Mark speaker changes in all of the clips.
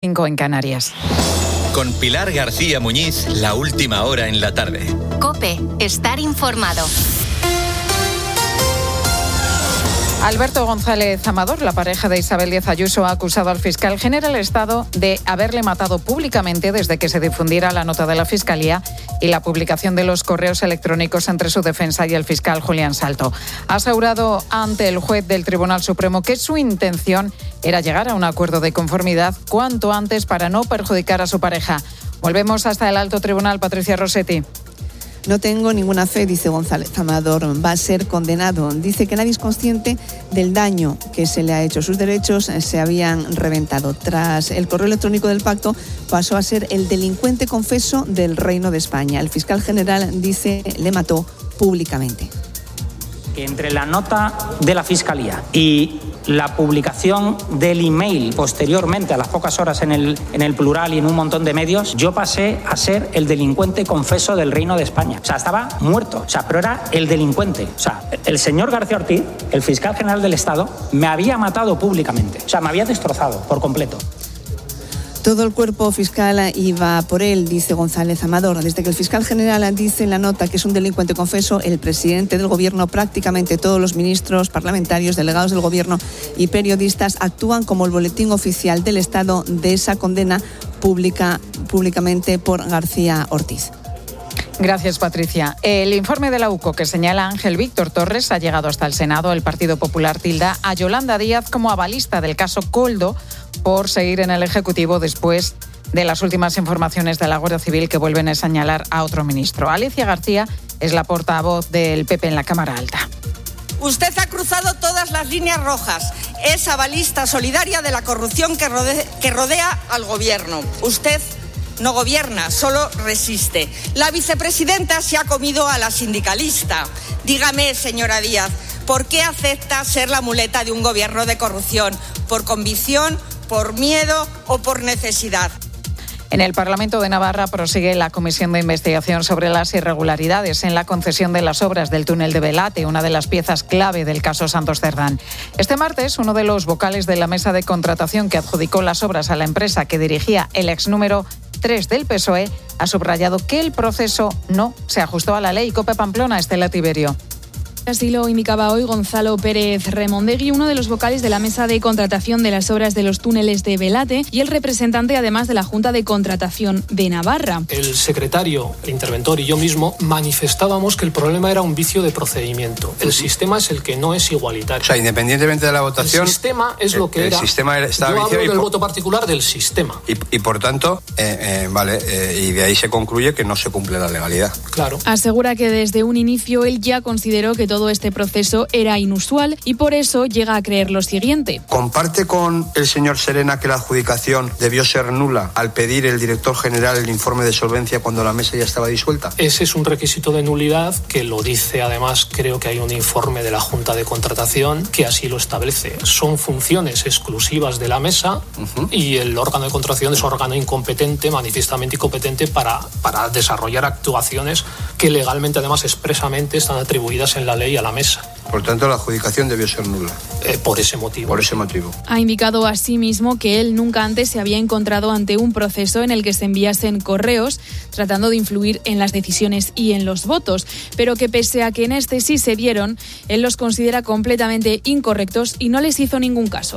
Speaker 1: 5 en Canarias.
Speaker 2: Con Pilar García Muñiz, la última hora en la tarde.
Speaker 3: COPE, estar informado.
Speaker 1: Alberto González Amador, la pareja de Isabel Díaz Ayuso, ha acusado al fiscal general del Estado de haberle matado públicamente desde que se difundiera la nota de la Fiscalía y la publicación de los correos electrónicos entre su defensa y el fiscal Julián Salto. Ha asegurado ante el juez del Tribunal Supremo que su intención era llegar a un acuerdo de conformidad cuanto antes para no perjudicar a su pareja. Volvemos hasta el Alto Tribunal. Patricia Rossetti.
Speaker 4: No tengo ninguna fe, dice González Amador, va a ser condenado. Dice que nadie es consciente del daño que se le ha hecho. Sus derechos se habían reventado. Tras el correo electrónico del pacto, pasó a ser el delincuente confeso del Reino de España. El fiscal general dice le mató públicamente.
Speaker 5: Que entre la nota de la Fiscalía y la publicación del email posteriormente, a las pocas horas en el Plural y en un montón de medios, yo pasé a ser el delincuente confeso del Reino de España. O sea, estaba muerto, pero era el delincuente. O sea, el señor García Ortiz, el fiscal general del Estado, me había matado públicamente. O sea, me había destrozado por completo.
Speaker 4: Todo el cuerpo fiscal iba por él, dice González Amador. Desde que el fiscal general dice en la nota que es un delincuente confeso, el presidente del Gobierno, prácticamente todos los ministros, parlamentarios, delegados del Gobierno y periodistas actúan como el boletín oficial del Estado de esa condena públicamente por García Ortiz.
Speaker 1: Gracias, Patricia. El informe de la UCO que señala a Ángel Víctor Torres ha llegado hasta el Senado. El Partido Popular tilda a Yolanda Díaz como avalista del caso Koldo por seguir en el Ejecutivo después de las últimas informaciones de la Guardia Civil que vuelven a señalar a otro ministro. Alicia García es la portavoz del PP en la Cámara Alta.
Speaker 6: Usted ha cruzado todas las líneas rojas. Es avalista solidaria de la corrupción que rodea al Gobierno. Usted no gobierna, solo resiste. La vicepresidenta se ha comido a la sindicalista. Dígame, señora Díaz, ¿por qué acepta ser la muleta de un gobierno de corrupción? ¿Por convicción, por miedo o por necesidad?
Speaker 1: En el Parlamento de Navarra prosigue la comisión de investigación sobre las irregularidades en la concesión de las obras del túnel de Belate, una de las piezas clave del caso Santos Cerdán. Este martes, uno de los vocales de la mesa de contratación que adjudicó las obras a la empresa que dirigía el ex número 3 del PSOE ha subrayado que el proceso no se ajustó a la ley. COPE Pamplona, Estela Tiberio.
Speaker 7: Así lo indicaba hoy Gonzalo Pérez Remondegui, uno de los vocales de la mesa de contratación de las obras de los túneles de Belate y el representante además de la Junta de Contratación de Navarra.
Speaker 8: El secretario, el interventor y yo mismo manifestábamos que el problema era un vicio de procedimiento. El sistema es el que no es igualitario.
Speaker 9: O sea, independientemente de la votación...
Speaker 8: El sistema es lo que era.
Speaker 9: El sistema estaba
Speaker 8: yo hablo del voto particular del sistema.
Speaker 9: Y por tanto, y de ahí se concluye que no se cumple la legalidad.
Speaker 8: Claro.
Speaker 7: Asegura que desde un inicio él ya consideró que todo este proceso era inusual y por eso llega a creer lo siguiente.
Speaker 9: ¿Comparte con el señor Serena que la adjudicación debió ser nula al pedir el director general el informe de solvencia cuando la mesa ya estaba disuelta?
Speaker 8: Ese es un requisito de nulidad que lo dice, además, creo que hay un informe de la Junta de Contratación que así lo establece. Son funciones exclusivas de la mesa y el órgano de contratación es órgano incompetente, manifiestamente incompetente para desarrollar actuaciones que legalmente, además, expresamente están atribuidas en la ley a la mesa.
Speaker 9: Por tanto, la adjudicación debió ser nula.
Speaker 8: Por ese motivo.
Speaker 9: Por ese motivo.
Speaker 7: Ha indicado asimismo que él nunca antes se había encontrado ante un proceso en el que se enviasen correos tratando de influir en las decisiones y en los votos, pero que pese a que en este sí se dieron, él los considera completamente incorrectos y no les hizo ningún caso.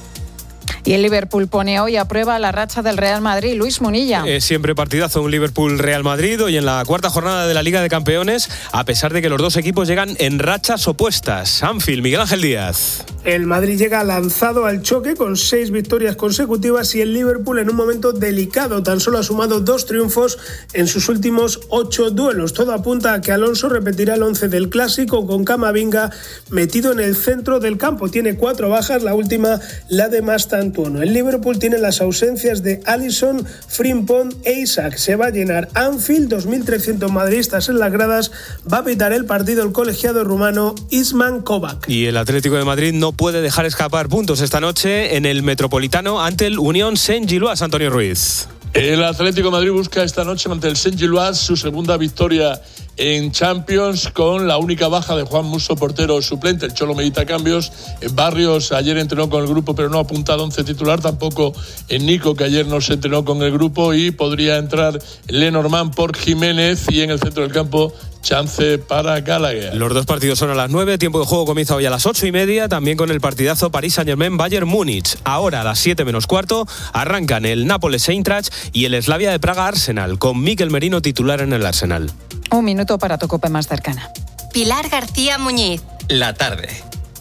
Speaker 1: Y el Liverpool pone hoy a prueba la racha del Real Madrid. Luis Munilla.
Speaker 10: Siempre partidazo, un Liverpool-Real Madrid hoy en la cuarta jornada de la Liga de Campeones, a pesar de que los dos equipos llegan en rachas opuestas. Anfield, Miguel Ángel Díaz.
Speaker 11: El Madrid llega lanzado al choque con 6 victorias consecutivas y el Liverpool en un momento delicado. Tan solo ha sumado 2 triunfos en sus últimos 8 duelos. Todo apunta a que Alonso repetirá el 11 del Clásico con Camavinga metido en el centro del campo. Tiene 4 bajas, la última la de Mastantuono. El Liverpool tiene las ausencias de Alisson, Frimpong e Isaac. Se va a llenar Anfield, 2.300 madridistas en las gradas. Va a pitar el partido el colegiado rumano Isman Kovac.
Speaker 10: Y el Atlético de Madrid no puede dejar escapar puntos esta noche en el Metropolitano ante el Unión Saint-Gilloise. Antonio Ruiz.
Speaker 12: El Atlético de Madrid busca esta noche ante el Saint-Gilloise su segunda victoria en Champions con la única baja de Juan Musso, portero suplente. El Cholo medita cambios. Barrios ayer entrenó con el grupo pero no ha apuntado 11 titular, tampoco en Nico, que ayer no se entrenó con el grupo, y podría entrar Lenormand por Jiménez, y en el centro del campo chance para Gallagher.
Speaker 10: Los dos partidos son a las 9, tiempo de juego comienza hoy a las 8:30, también con el partidazo París Saint-Germain-Bayern Múnich. Ahora a las 7 menos cuarto arrancan el Nápoles-Eintracht y el Slavia de Praga-Arsenal, con Mikel Merino titular en el Arsenal.
Speaker 1: Un minuto para tu cope más cercana.
Speaker 3: Pilar García Muñiz.
Speaker 2: La tarde.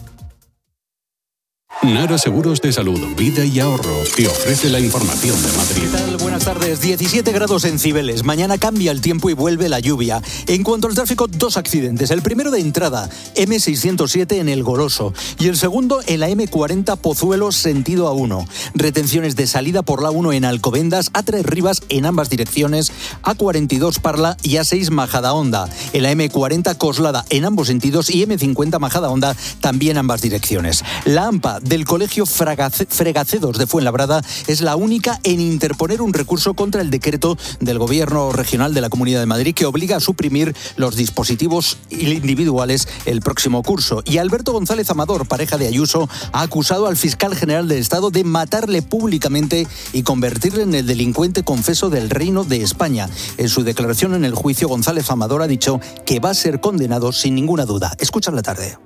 Speaker 13: Nara Seguros de Salud, Vida y Ahorro te ofrece la información de Madrid.
Speaker 14: ¿Qué tal? Buenas tardes. 17 grados en Cibeles. Mañana cambia el tiempo y vuelve la lluvia. En cuanto al tráfico, 2 accidentes. El primero de entrada, M607 en El Goloso. Y el segundo en la M40 Pozuelo, sentido A1. Retenciones de salida por la 1 en Alcobendas, A3 Rivas en ambas direcciones, A42 Parla y A6 Majadahonda. En la M40 Coslada en ambos sentidos y M50 Majadahonda también ambas direcciones. La AMPA del Colegio Fregacedos de Fuenlabrada es la única en interponer un recurso contra el decreto del Gobierno Regional de la Comunidad de Madrid que obliga a suprimir los dispositivos individuales el próximo curso. Y Alberto González Amador, pareja de Ayuso, ha acusado al fiscal general del Estado de matarle públicamente y convertirle en el delincuente confeso del Reino de España. En su declaración en el juicio, González Amador ha dicho que va a ser condenado sin ninguna duda. Escucha la tarde.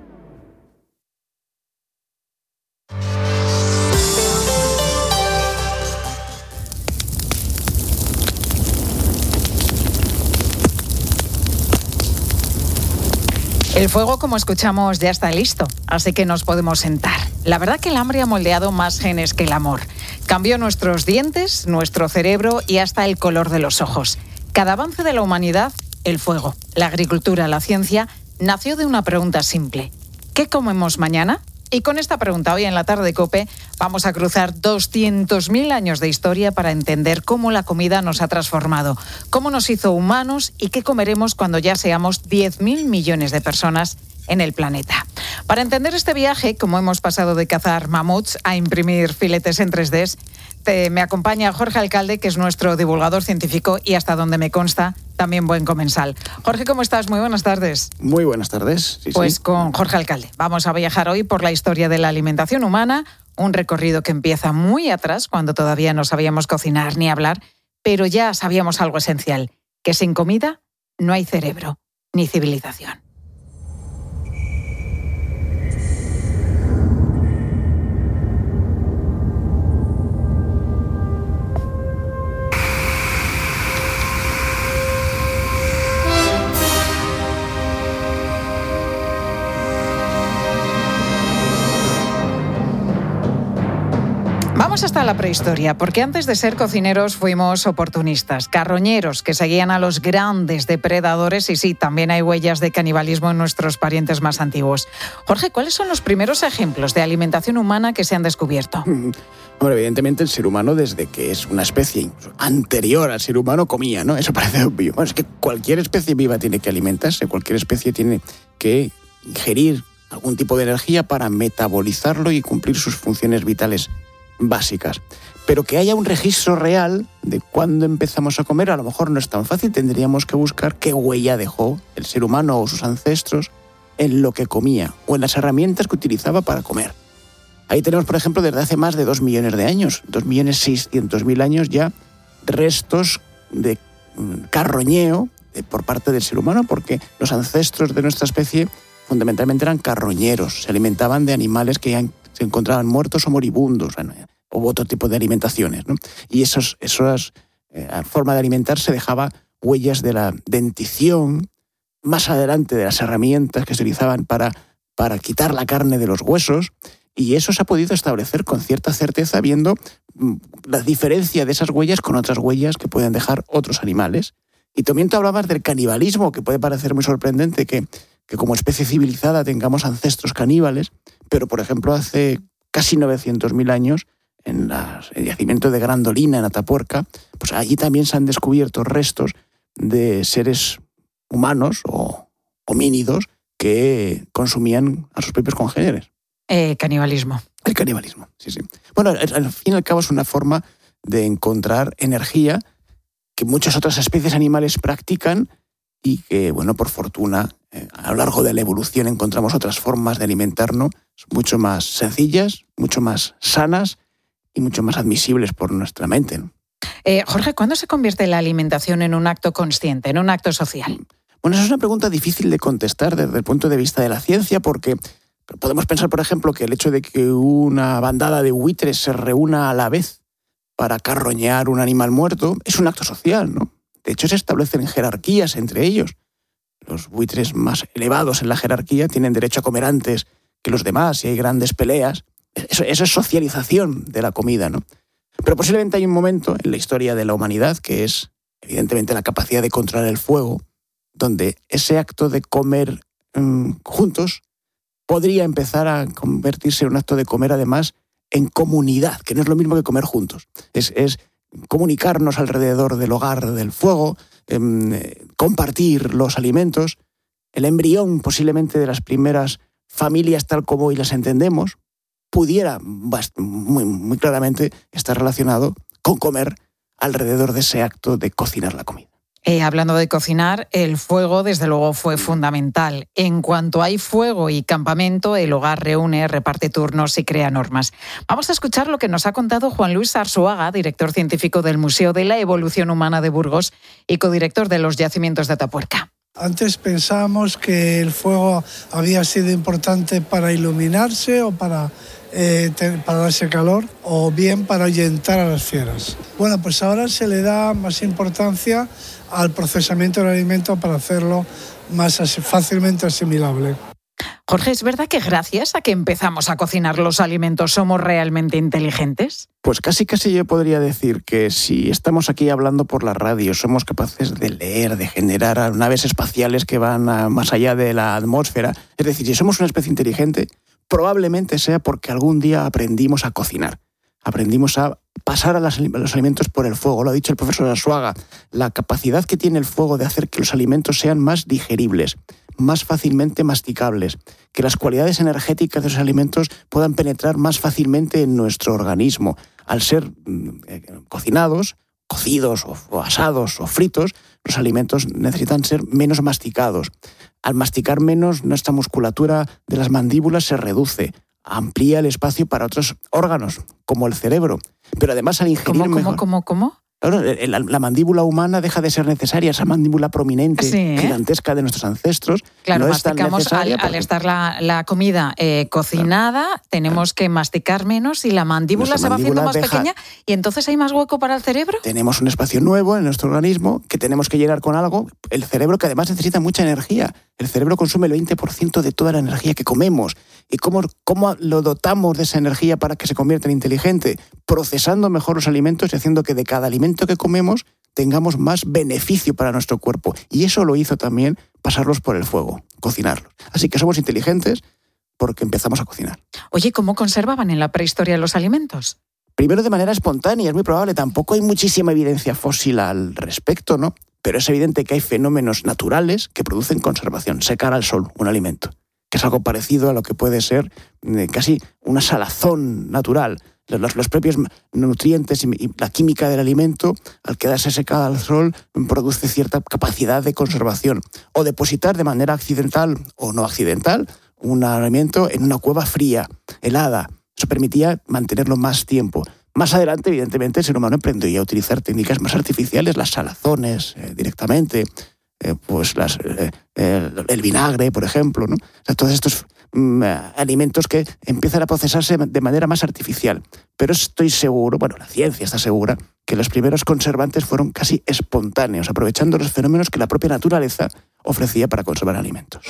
Speaker 1: El fuego, como escuchamos, ya está listo, así que nos podemos sentar. La verdad que el hambre ha moldeado más genes que el amor. Cambió nuestros dientes, nuestro cerebro y hasta el color de los ojos. Cada avance de la humanidad, el fuego, la agricultura, la ciencia, nació de una pregunta simple. ¿Qué comemos mañana? Y con esta pregunta hoy en la tarde de COPE vamos a cruzar 200.000 años de historia para entender cómo la comida nos ha transformado, cómo nos hizo humanos y qué comeremos cuando ya seamos 10.000 millones de personas en el planeta. Para entender este viaje, como hemos pasado de cazar mamuts a imprimir filetes en 3D, me acompaña Jorge Alcalde, que es nuestro divulgador científico y, hasta donde me consta, también buen comensal. Jorge, ¿cómo estás? Muy buenas tardes.
Speaker 15: Muy buenas tardes. Sí,
Speaker 1: pues
Speaker 15: sí.
Speaker 1: Con Jorge Alcalde vamos a viajar hoy por la historia de la alimentación humana, un recorrido que empieza muy atrás, cuando todavía no sabíamos cocinar ni hablar, pero ya sabíamos algo esencial, que sin comida no hay cerebro ni civilización. Vamos hasta la prehistoria, porque antes de ser cocineros fuimos oportunistas, carroñeros que seguían a los grandes depredadores, y sí, también hay huellas de canibalismo en nuestros parientes más antiguos. Jorge, ¿cuáles son los primeros ejemplos de alimentación humana que se han descubierto?
Speaker 15: Bueno, evidentemente el ser humano, desde que es una especie anterior al ser humano, comía, ¿no? Eso parece obvio. Bueno, es que cualquier especie viva tiene que alimentarse, cualquier especie tiene que ingerir algún tipo de energía para metabolizarlo y cumplir sus funciones vitales básicas. Pero que haya un registro real de cuándo empezamos a comer, a lo mejor no es tan fácil. Tendríamos que buscar qué huella dejó el ser humano o sus ancestros en lo que comía o en las herramientas que utilizaba para comer. Ahí tenemos, por ejemplo, desde hace más de 2 millones de años, 2.600.000 años ya, restos de carroñeo por parte del ser humano, porque los ancestros de nuestra especie fundamentalmente eran carroñeros, se alimentaban de animales que ya se encontraban muertos o moribundos, o otro tipo de alimentaciones, ¿no? Y esas forma de alimentarse dejaba huellas de la dentición, más adelante de las herramientas que se utilizaban para quitar la carne de los huesos, y eso se ha podido establecer con cierta certeza viendo la diferencia de esas huellas con otras huellas que pueden dejar otros animales. Y también tú hablabas del canibalismo, que puede parecer muy sorprendente que como especie civilizada tengamos ancestros caníbales, pero por ejemplo hace casi 900.000 años, en el yacimiento de Grandolina, en Atapuerca, pues allí también se han descubierto restos de seres humanos o homínidos que consumían a sus propios congéneres.
Speaker 1: Canibalismo.
Speaker 15: El canibalismo, sí, sí. Bueno, al fin y al cabo es una forma de encontrar energía que muchas otras especies animales practican y que, bueno, por fortuna, a lo largo de la evolución encontramos otras formas de alimentarnos mucho más sencillas, mucho más sanas y mucho más admisibles por nuestra mente, ¿no?
Speaker 1: Jorge, ¿cuándo se convierte la alimentación en un acto consciente, en un acto social?
Speaker 15: Bueno, esa es una pregunta difícil de contestar desde el punto de vista de la ciencia, porque podemos pensar, por ejemplo, que el hecho de que una bandada de buitres se reúna a la vez para carroñear un animal muerto es un acto social, ¿no? De hecho, se establecen jerarquías entre ellos. Los buitres más elevados en la jerarquía tienen derecho a comer antes que los demás y hay grandes peleas. Eso es socialización de la comida, ¿no? Pero posiblemente hay un momento en la historia de la humanidad, que es evidentemente la capacidad de controlar el fuego, donde ese acto de comer juntos podría empezar a convertirse en un acto de comer además en comunidad, que no es lo mismo que comer juntos. Es comunicarnos alrededor del hogar del fuego, compartir los alimentos. El embrión posiblemente de las primeras familias tal como hoy las entendemos pudiera muy claramente estar relacionado con comer alrededor de ese acto de cocinar la comida.
Speaker 1: Hablando de cocinar, el fuego desde luego fue fundamental. En cuanto hay fuego y campamento, el hogar reúne, reparte turnos y crea normas. Vamos a escuchar lo que nos ha contado Juan Luis Arzuaga, director científico del Museo de la Evolución Humana de Burgos y codirector de los yacimientos de Atapuerca.
Speaker 16: Antes pensábamos que el fuego había sido importante para iluminarse o para darse calor, o bien para ahuyentar a las fieras. Bueno, pues ahora se le da más importancia al procesamiento del alimento para hacerlo más fácilmente asimilable.
Speaker 1: Jorge, ¿es verdad que gracias a que empezamos a cocinar los alimentos somos realmente inteligentes?
Speaker 15: Pues casi yo podría decir que si estamos aquí hablando por la radio, somos capaces de leer, de generar naves espaciales que van más allá de la atmósfera. Es decir, si somos una especie inteligente, probablemente sea porque algún día aprendimos a cocinar. Aprendimos a pasar a los alimentos por el fuego. Lo ha dicho el profesor Arzuaga. La capacidad que tiene el fuego de hacer que los alimentos sean más digeribles, más fácilmente masticables, que las cualidades energéticas de los alimentos puedan penetrar más fácilmente en nuestro organismo. Al ser cocinados, cocidos o asados o fritos, los alimentos necesitan ser menos masticados. Al masticar menos, nuestra musculatura de las mandíbulas se reduce, amplía el espacio para otros órganos, como el cerebro. Pero además al ingerir mejor...
Speaker 1: ¿Cómo?
Speaker 15: Claro, la mandíbula humana deja de ser necesaria, esa mandíbula prominente, gigantesca de nuestros ancestros.
Speaker 1: Claro,
Speaker 15: no es tan
Speaker 1: masticamos
Speaker 15: necesaria
Speaker 1: al estar la comida cocinada, tenemos que masticar menos y la mandíbula se va haciendo más pequeña y entonces hay más hueco para el cerebro.
Speaker 15: Tenemos un espacio nuevo en nuestro organismo que tenemos que llenar con algo. El cerebro, que además necesita mucha energía. El cerebro consume el 20% de toda la energía que comemos. ¿Y cómo lo dotamos de esa energía para que se convierta en inteligente? Procesando mejor los alimentos y haciendo que de cada alimento que comemos tengamos más beneficio para nuestro cuerpo. Y eso lo hizo también pasarlos por el fuego, cocinarlos. Así que somos inteligentes porque empezamos a cocinar.
Speaker 1: Oye, ¿cómo conservaban en la prehistoria los alimentos?
Speaker 15: Primero de manera espontánea, es muy probable. Tampoco hay muchísima evidencia fósil al respecto, ¿no? Pero es evidente que hay fenómenos naturales que producen conservación. Secar al sol un alimento, que es algo parecido a lo que puede ser casi una salazón natural. Los propios nutrientes y la química del alimento, al quedarse secada al sol, produce cierta capacidad de conservación. O depositar de manera accidental o no accidental un alimento en una cueva fría, helada. Eso permitía mantenerlo más tiempo. Más adelante, evidentemente, el ser humano aprendió a utilizar técnicas más artificiales, las salazones directamente, el vinagre, por ejemplo, ¿no? O sea, todos estos alimentos que empiezan a procesarse de manera más artificial. Pero estoy seguro, la ciencia está segura, que los primeros conservantes fueron casi espontáneos, aprovechando los fenómenos que la propia naturaleza ofrecía para conservar alimentos.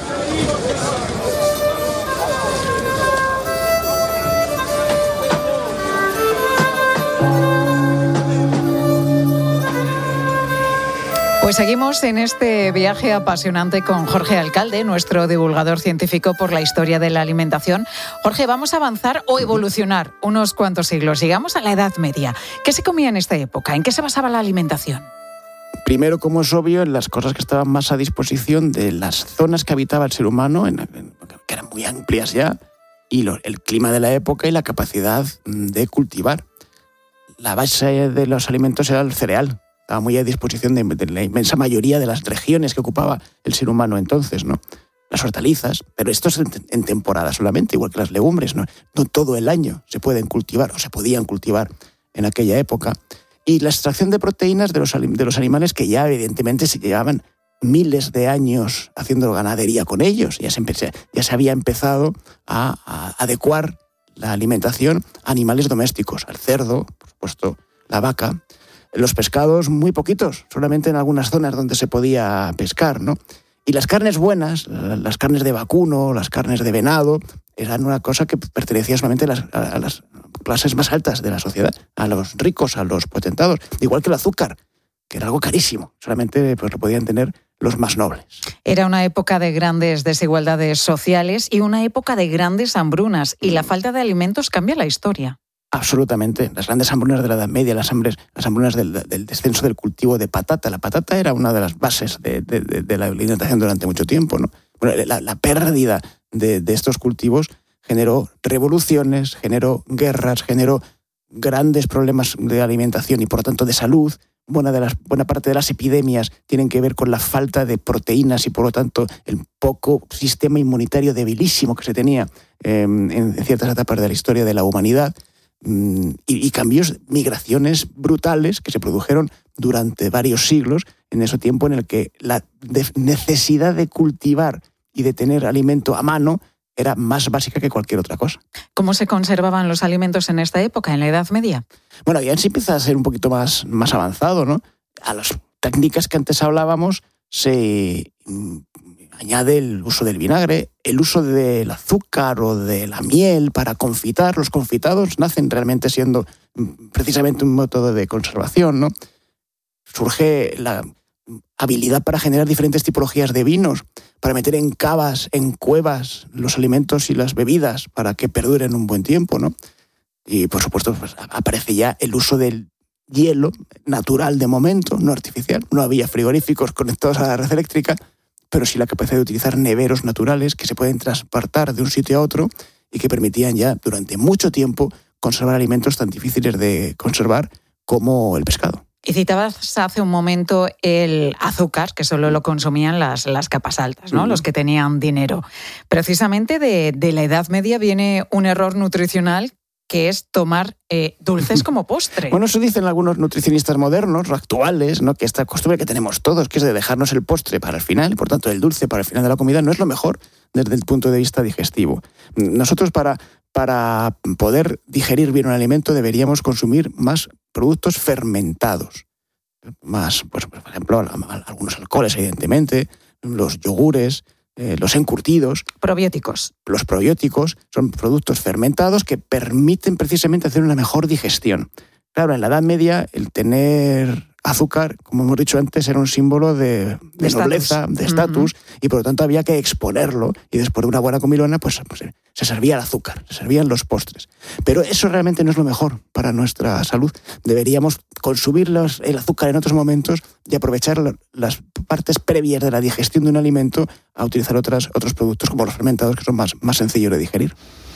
Speaker 1: Pues seguimos en este viaje apasionante con Jorge Alcalde, nuestro divulgador científico por la historia de la alimentación. Jorge, vamos a avanzar o evolucionar unos cuantos siglos. Llegamos a la Edad Media. ¿Qué se comía en esta época? ¿En qué se basaba la alimentación?
Speaker 15: Primero, como es obvio, en las cosas que estaban más a disposición de las zonas que habitaba el ser humano, que eran muy amplias ya, y el clima de la época y la capacidad de cultivar. La base de los alimentos era el cereal. estaba muy a disposición de la inmensa mayoría de las regiones que ocupaba el ser humano entonces, ¿no? Las hortalizas, pero esto es en temporada solamente, igual que las legumbres, ¿no? No todo el año se pueden cultivar o se podían cultivar en aquella época. Y la extracción de proteínas de los animales que ya evidentemente se llevaban miles de años haciendo ganadería con ellos. Ya se había empezado a adecuar la alimentación a animales domésticos, al cerdo, por supuesto, la vaca. Los pescados muy poquitos, solamente en algunas zonas donde se podía pescar, ¿no? Y las carnes buenas, las carnes de vacuno, las carnes de venado, eran una cosa que pertenecía solamente a las clases más altas de la sociedad, a los ricos, a los potentados. Igual que el azúcar, que era algo carísimo, solamente pues, lo podían tener los más nobles.
Speaker 1: Era una época de grandes desigualdades sociales y una época de grandes hambrunas, y la falta de alimentos cambia la historia.
Speaker 15: Absolutamente. Las grandes hambrunas de la Edad Media, las hambrunas del descenso del cultivo de patata. La patata era una de las bases de la alimentación durante mucho tiempo, ¿no? Bueno, la pérdida de estos cultivos generó revoluciones, generó guerras, generó grandes problemas de alimentación y, por lo tanto, de salud. Buena parte de las epidemias tienen que ver con la falta de proteínas y, por lo tanto, el poco sistema inmunitario debilísimo que se tenía en ciertas etapas de la historia de la humanidad. Y cambios, migraciones brutales que se produjeron durante varios siglos, en ese tiempo en el que la necesidad de cultivar y de tener alimento a mano era más básica que cualquier otra cosa.
Speaker 1: ¿Cómo se conservaban los alimentos en esta época, en la Edad Media?
Speaker 15: Bueno, ya sí empieza a ser un poquito más avanzado, ¿no? A las técnicas que antes hablábamos se añade el uso del vinagre, el uso del azúcar o de la miel para confitar. Los confitados nacen realmente siendo precisamente un método de conservación, ¿no? Surge la habilidad para generar diferentes tipologías de vinos, para meter en cavas, en cuevas, los alimentos y las bebidas para que perduren un buen tiempo, ¿no? Y, por supuesto, pues, aparece ya el uso del hielo natural de momento, no artificial. No había frigoríficos conectados a la red eléctrica, pero sí la capacidad de utilizar neveros naturales que se pueden transportar de un sitio a otro y que permitían ya durante mucho tiempo conservar alimentos tan difíciles de conservar como el pescado.
Speaker 1: Y citabas hace un momento el azúcar, que solo lo consumían las capas altas, ¿no? Los que tenían dinero. Precisamente de la Edad Media viene un error nutricional, que es tomar dulces como postre.
Speaker 15: Bueno, eso dicen algunos nutricionistas modernos, actuales, ¿no? Que esta costumbre que tenemos todos, que es de dejarnos el postre para el final, por tanto el dulce para el final de la comida, no es lo mejor desde el punto de vista digestivo. Nosotros para poder digerir bien un alimento deberíamos consumir más productos fermentados. Más, pues, por ejemplo, algunos alcoholes, evidentemente, los yogures, los encurtidos.
Speaker 1: Probióticos.
Speaker 15: Los probióticos son productos fermentados que permiten precisamente hacer una mejor digestión. Claro, en la Edad Media el tener azúcar, como hemos dicho antes, era un símbolo de nobleza, de estatus, y por lo tanto había que exponerlo, y después de una buena comilona pues se servía el azúcar, se servían los postres. Pero eso realmente no es lo mejor para nuestra salud. Deberíamos consumir el azúcar en otros momentos y aprovechar las partes previas de la digestión de un alimento a utilizar otros productos como los fermentados, que son más sencillos de digerir.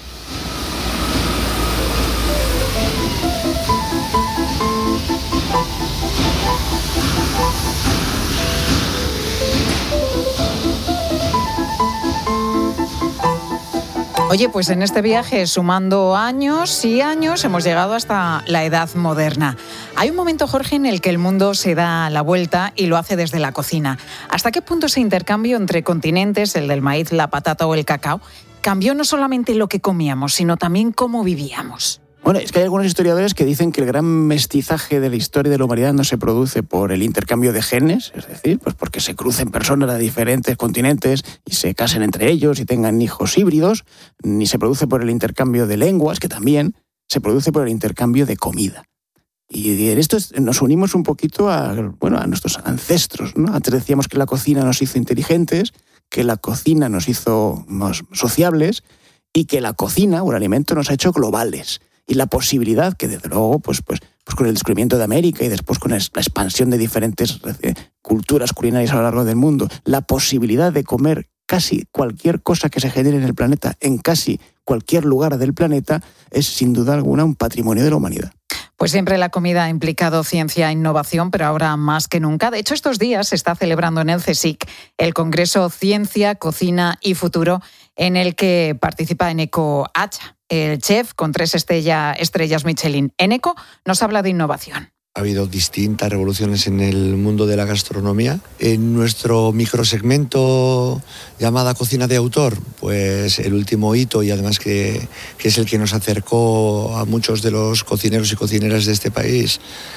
Speaker 1: Oye, pues en este viaje, sumando años y años, hemos llegado hasta la Edad Moderna. Hay un momento, Jorge, en el que el mundo se da la vuelta y lo hace desde la cocina. ¿Hasta qué punto ese intercambio entre continentes, el del maíz, la patata o el cacao, cambió no solamente lo que comíamos, sino también cómo vivíamos?
Speaker 15: Bueno, es que hay algunos historiadores que dicen que el gran mestizaje de la historia de la humanidad no se produce por el intercambio de genes, es decir, pues porque se crucen personas de diferentes continentes y se casen entre ellos y tengan hijos híbridos, ni se produce por el intercambio de lenguas, que también se produce por el intercambio de comida. Y en esto nos unimos un poquito a nuestros ancestros, ¿no? Antes decíamos que la cocina nos hizo inteligentes, que la cocina nos hizo más sociables y que la cocina, un alimento, nos ha hecho globales. Y la posibilidad que, desde luego, pues con el descubrimiento de América y después con la expansión de diferentes culturas culinarias a lo largo del mundo, la posibilidad de comer casi cualquier cosa que se genere en el planeta, en casi cualquier lugar del planeta, es sin duda alguna un patrimonio de la humanidad.
Speaker 1: Pues siempre la comida ha implicado ciencia e innovación, pero ahora más que nunca. De hecho, estos días se está celebrando en el CSIC el Congreso Ciencia, Cocina y Futuro, en el que participa Eneko Acha, el chef con 3 estrellas Michelin. Eneko nos habla de innovación.
Speaker 17: Ha habido distintas revoluciones en el mundo de la gastronomía. En nuestro microsegmento llamada cocina de autor, pues el último hito, y además que es el que nos acercó a muchos de los cocineros y cocineras de este país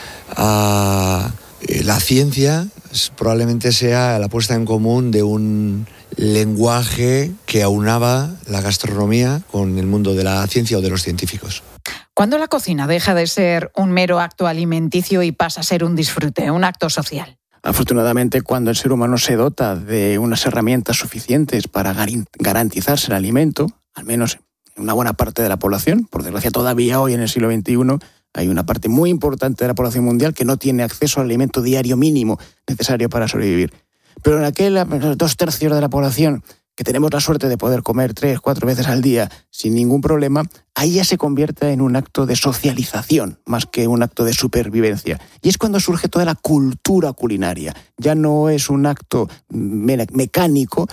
Speaker 17: a la ciencia, probablemente sea la puesta en común de un lenguaje que aunaba la gastronomía con el mundo de la ciencia o de los científicos.
Speaker 1: ¿Cuándo la cocina deja de ser un mero acto alimenticio y pasa a ser un disfrute, un acto social?
Speaker 15: Afortunadamente, cuando el ser humano se dota de unas herramientas suficientes para garantizarse el alimento, al menos en una buena parte de la población, por desgracia todavía hoy en el siglo XXI, hay una parte muy importante de la población mundial que no tiene acceso al alimento diario mínimo necesario para sobrevivir. Pero en aquel 2/3 de la población que tenemos la suerte de poder comer 3-4 veces al día sin ningún problema, ahí ya se convierte en un acto de socialización más que un acto de supervivencia. Y es cuando surge toda la cultura culinaria. Ya no es un acto mecánico,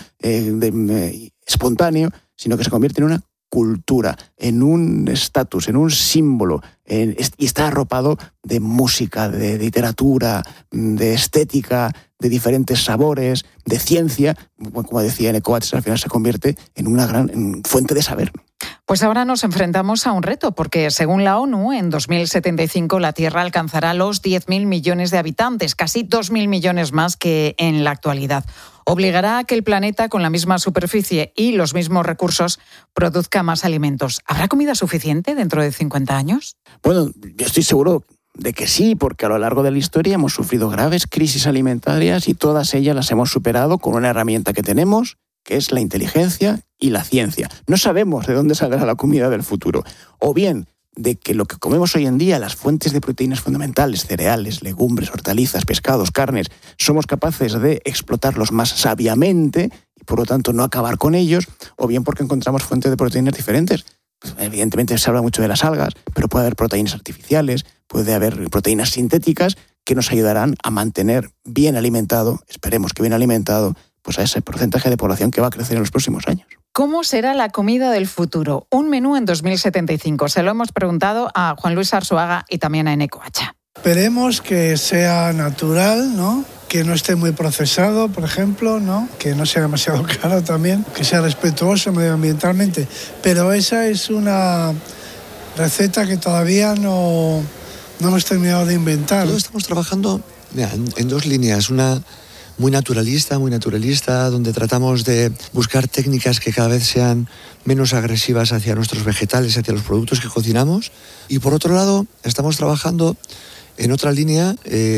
Speaker 15: espontáneo, sino que se convierte en una cultura, en un estatus, en un símbolo, y está arropado de música, de literatura, de estética, de diferentes sabores, de ciencia. Como decía Eneko Acha, al final se convierte en una gran fuente de saber.
Speaker 1: Pues ahora nos enfrentamos a un reto, porque según la ONU, en 2075 la Tierra alcanzará los 10.000 millones de habitantes, casi 2.000 millones más que en la actualidad. Obligará a que el planeta, con la misma superficie y los mismos recursos, produzca más alimentos. ¿Habrá comida suficiente dentro de 50 años?
Speaker 15: Bueno, yo estoy seguro de que sí, porque a lo largo de la historia hemos sufrido graves crisis alimentarias y todas ellas las hemos superado con una herramienta que tenemos, que es la inteligencia y la ciencia. No sabemos de dónde saldrá la comida del futuro. O bien de que lo que comemos hoy en día, las fuentes de proteínas fundamentales, cereales, legumbres, hortalizas, pescados, carnes, somos capaces de explotarlos más sabiamente y por lo tanto no acabar con ellos, o bien porque encontramos fuentes de proteínas diferentes. Pues, evidentemente se habla mucho de las algas, pero puede haber proteínas artificiales, puede haber proteínas sintéticas que nos ayudarán a mantener bien alimentado, esperemos que bien alimentado, pues a ese porcentaje de población que va a crecer en los próximos años.
Speaker 1: ¿Cómo será la comida del futuro? Un menú en 2075. Se lo hemos preguntado a Juan Luis Arzuaga y también a Eneko Acha.
Speaker 16: Esperemos que sea natural, ¿no? Que no esté muy procesado, por ejemplo, ¿no? Que no sea demasiado caro también, que sea respetuoso medioambientalmente. Pero esa es una receta que todavía no hemos terminado de inventar.
Speaker 17: Todos estamos trabajando en 2 líneas. Una muy naturalista, donde tratamos de buscar técnicas que cada vez sean menos agresivas hacia nuestros vegetales, hacia los productos que cocinamos. Y por otro lado, estamos trabajando en otra línea,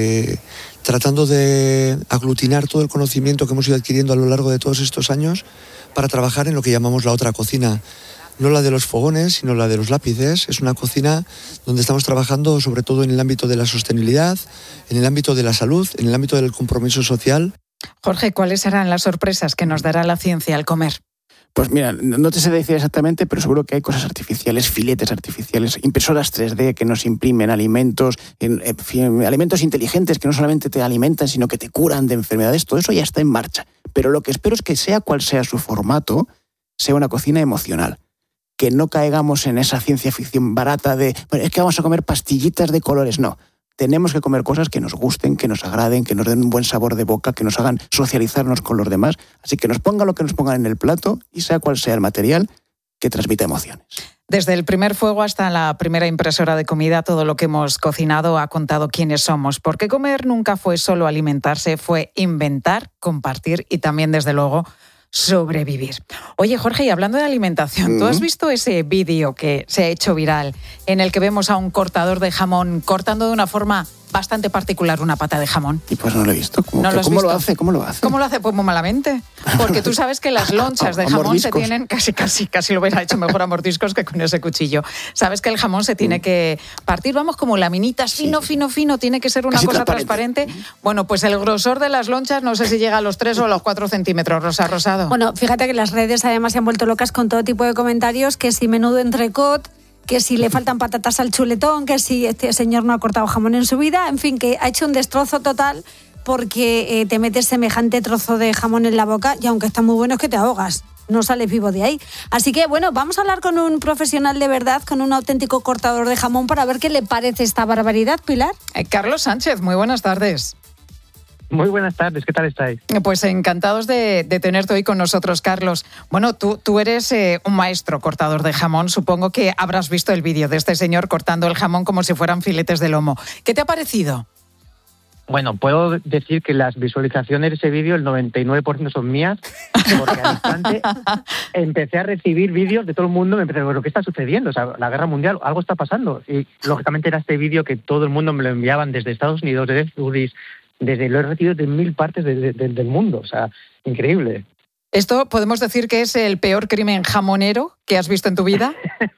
Speaker 17: tratando de aglutinar todo el conocimiento que hemos ido adquiriendo a lo largo de todos estos años para trabajar en lo que llamamos la otra cocina. No la de los fogones, sino la de los lápices. Es una cocina donde estamos trabajando sobre todo en el ámbito de la sostenibilidad, en el ámbito de la salud, en el ámbito del compromiso social.
Speaker 1: Jorge, ¿cuáles serán las sorpresas que nos dará la ciencia al comer?
Speaker 15: Pues mira, no te sé decir exactamente, pero seguro que hay cosas artificiales, filetes artificiales, impresoras 3D que nos imprimen alimentos, alimentos inteligentes que no solamente te alimentan, sino que te curan de enfermedades. Todo eso ya está en marcha. Pero lo que espero es que sea cual sea su formato, sea una cocina emocional. Que no caigamos en esa ciencia ficción barata de, bueno, es que vamos a comer pastillitas de colores. No, tenemos que comer cosas que nos gusten, que nos agraden, que nos den un buen sabor de boca, que nos hagan socializarnos con los demás. Así que nos pongan lo que nos pongan en el plato y sea cual sea el material, que transmita emociones.
Speaker 1: Desde el primer fuego hasta la primera impresora de comida, todo lo que hemos cocinado ha contado quiénes somos. Porque comer nunca fue solo alimentarse, fue inventar, compartir y también, desde luego, sobrevivir. Oye, Jorge, y hablando de alimentación, ¿tú has visto ese vídeo que se ha hecho viral en el que vemos a un cortador de jamón cortando de una forma bastante particular una pata de jamón?
Speaker 15: Y pues no lo he visto. ¿Cómo lo hace? ¿Cómo lo hace?
Speaker 1: Pues muy malamente. Porque tú sabes que las lonchas de jamón se tienen... Casi lo hubiera hecho mejor a mordiscos que con ese cuchillo. Sabes que el jamón se tiene que partir, vamos, como laminitas, fino, tiene que ser una
Speaker 15: casi
Speaker 1: cosa transparente. Bueno, pues el grosor de las lonchas no sé si llega a los 3 o a los 4 centímetros, Rosa Rosado.
Speaker 18: Bueno, fíjate que las redes además se han vuelto locas con todo tipo de comentarios, que si menudo entrecot, que si le faltan patatas al chuletón, que si este señor no ha cortado jamón en su vida, en fin, que ha hecho un destrozo total porque te metes semejante trozo de jamón en la boca y aunque está muy bueno es que te ahogas. No sales vivo de ahí. Así que, bueno, vamos a hablar con un profesional de verdad, con un auténtico cortador de jamón para ver qué le parece esta barbaridad, Pilar.
Speaker 1: Carlos Sánchez, muy buenas tardes.
Speaker 19: Muy buenas tardes, ¿qué tal estáis?
Speaker 1: Pues encantados de tenerte hoy con nosotros, Carlos. Bueno, tú eres un maestro cortador de jamón. Supongo que habrás visto el vídeo de este señor cortando el jamón como si fueran filetes de lomo. ¿Qué te ha parecido?
Speaker 19: Bueno, puedo decir que las visualizaciones de ese vídeo, el 99% son mías, porque al instante empecé a recibir vídeos de todo el mundo, me empecé a decir, ¿qué está sucediendo? O sea, la guerra mundial, algo está pasando. Y lógicamente era este vídeo que todo el mundo me lo enviaban desde Estados Unidos, desde Zurich, lo he recibido de 1000 partes del mundo. O sea, increíble.
Speaker 1: ¿Esto podemos decir que es el peor crimen jamonero que has visto en tu vida?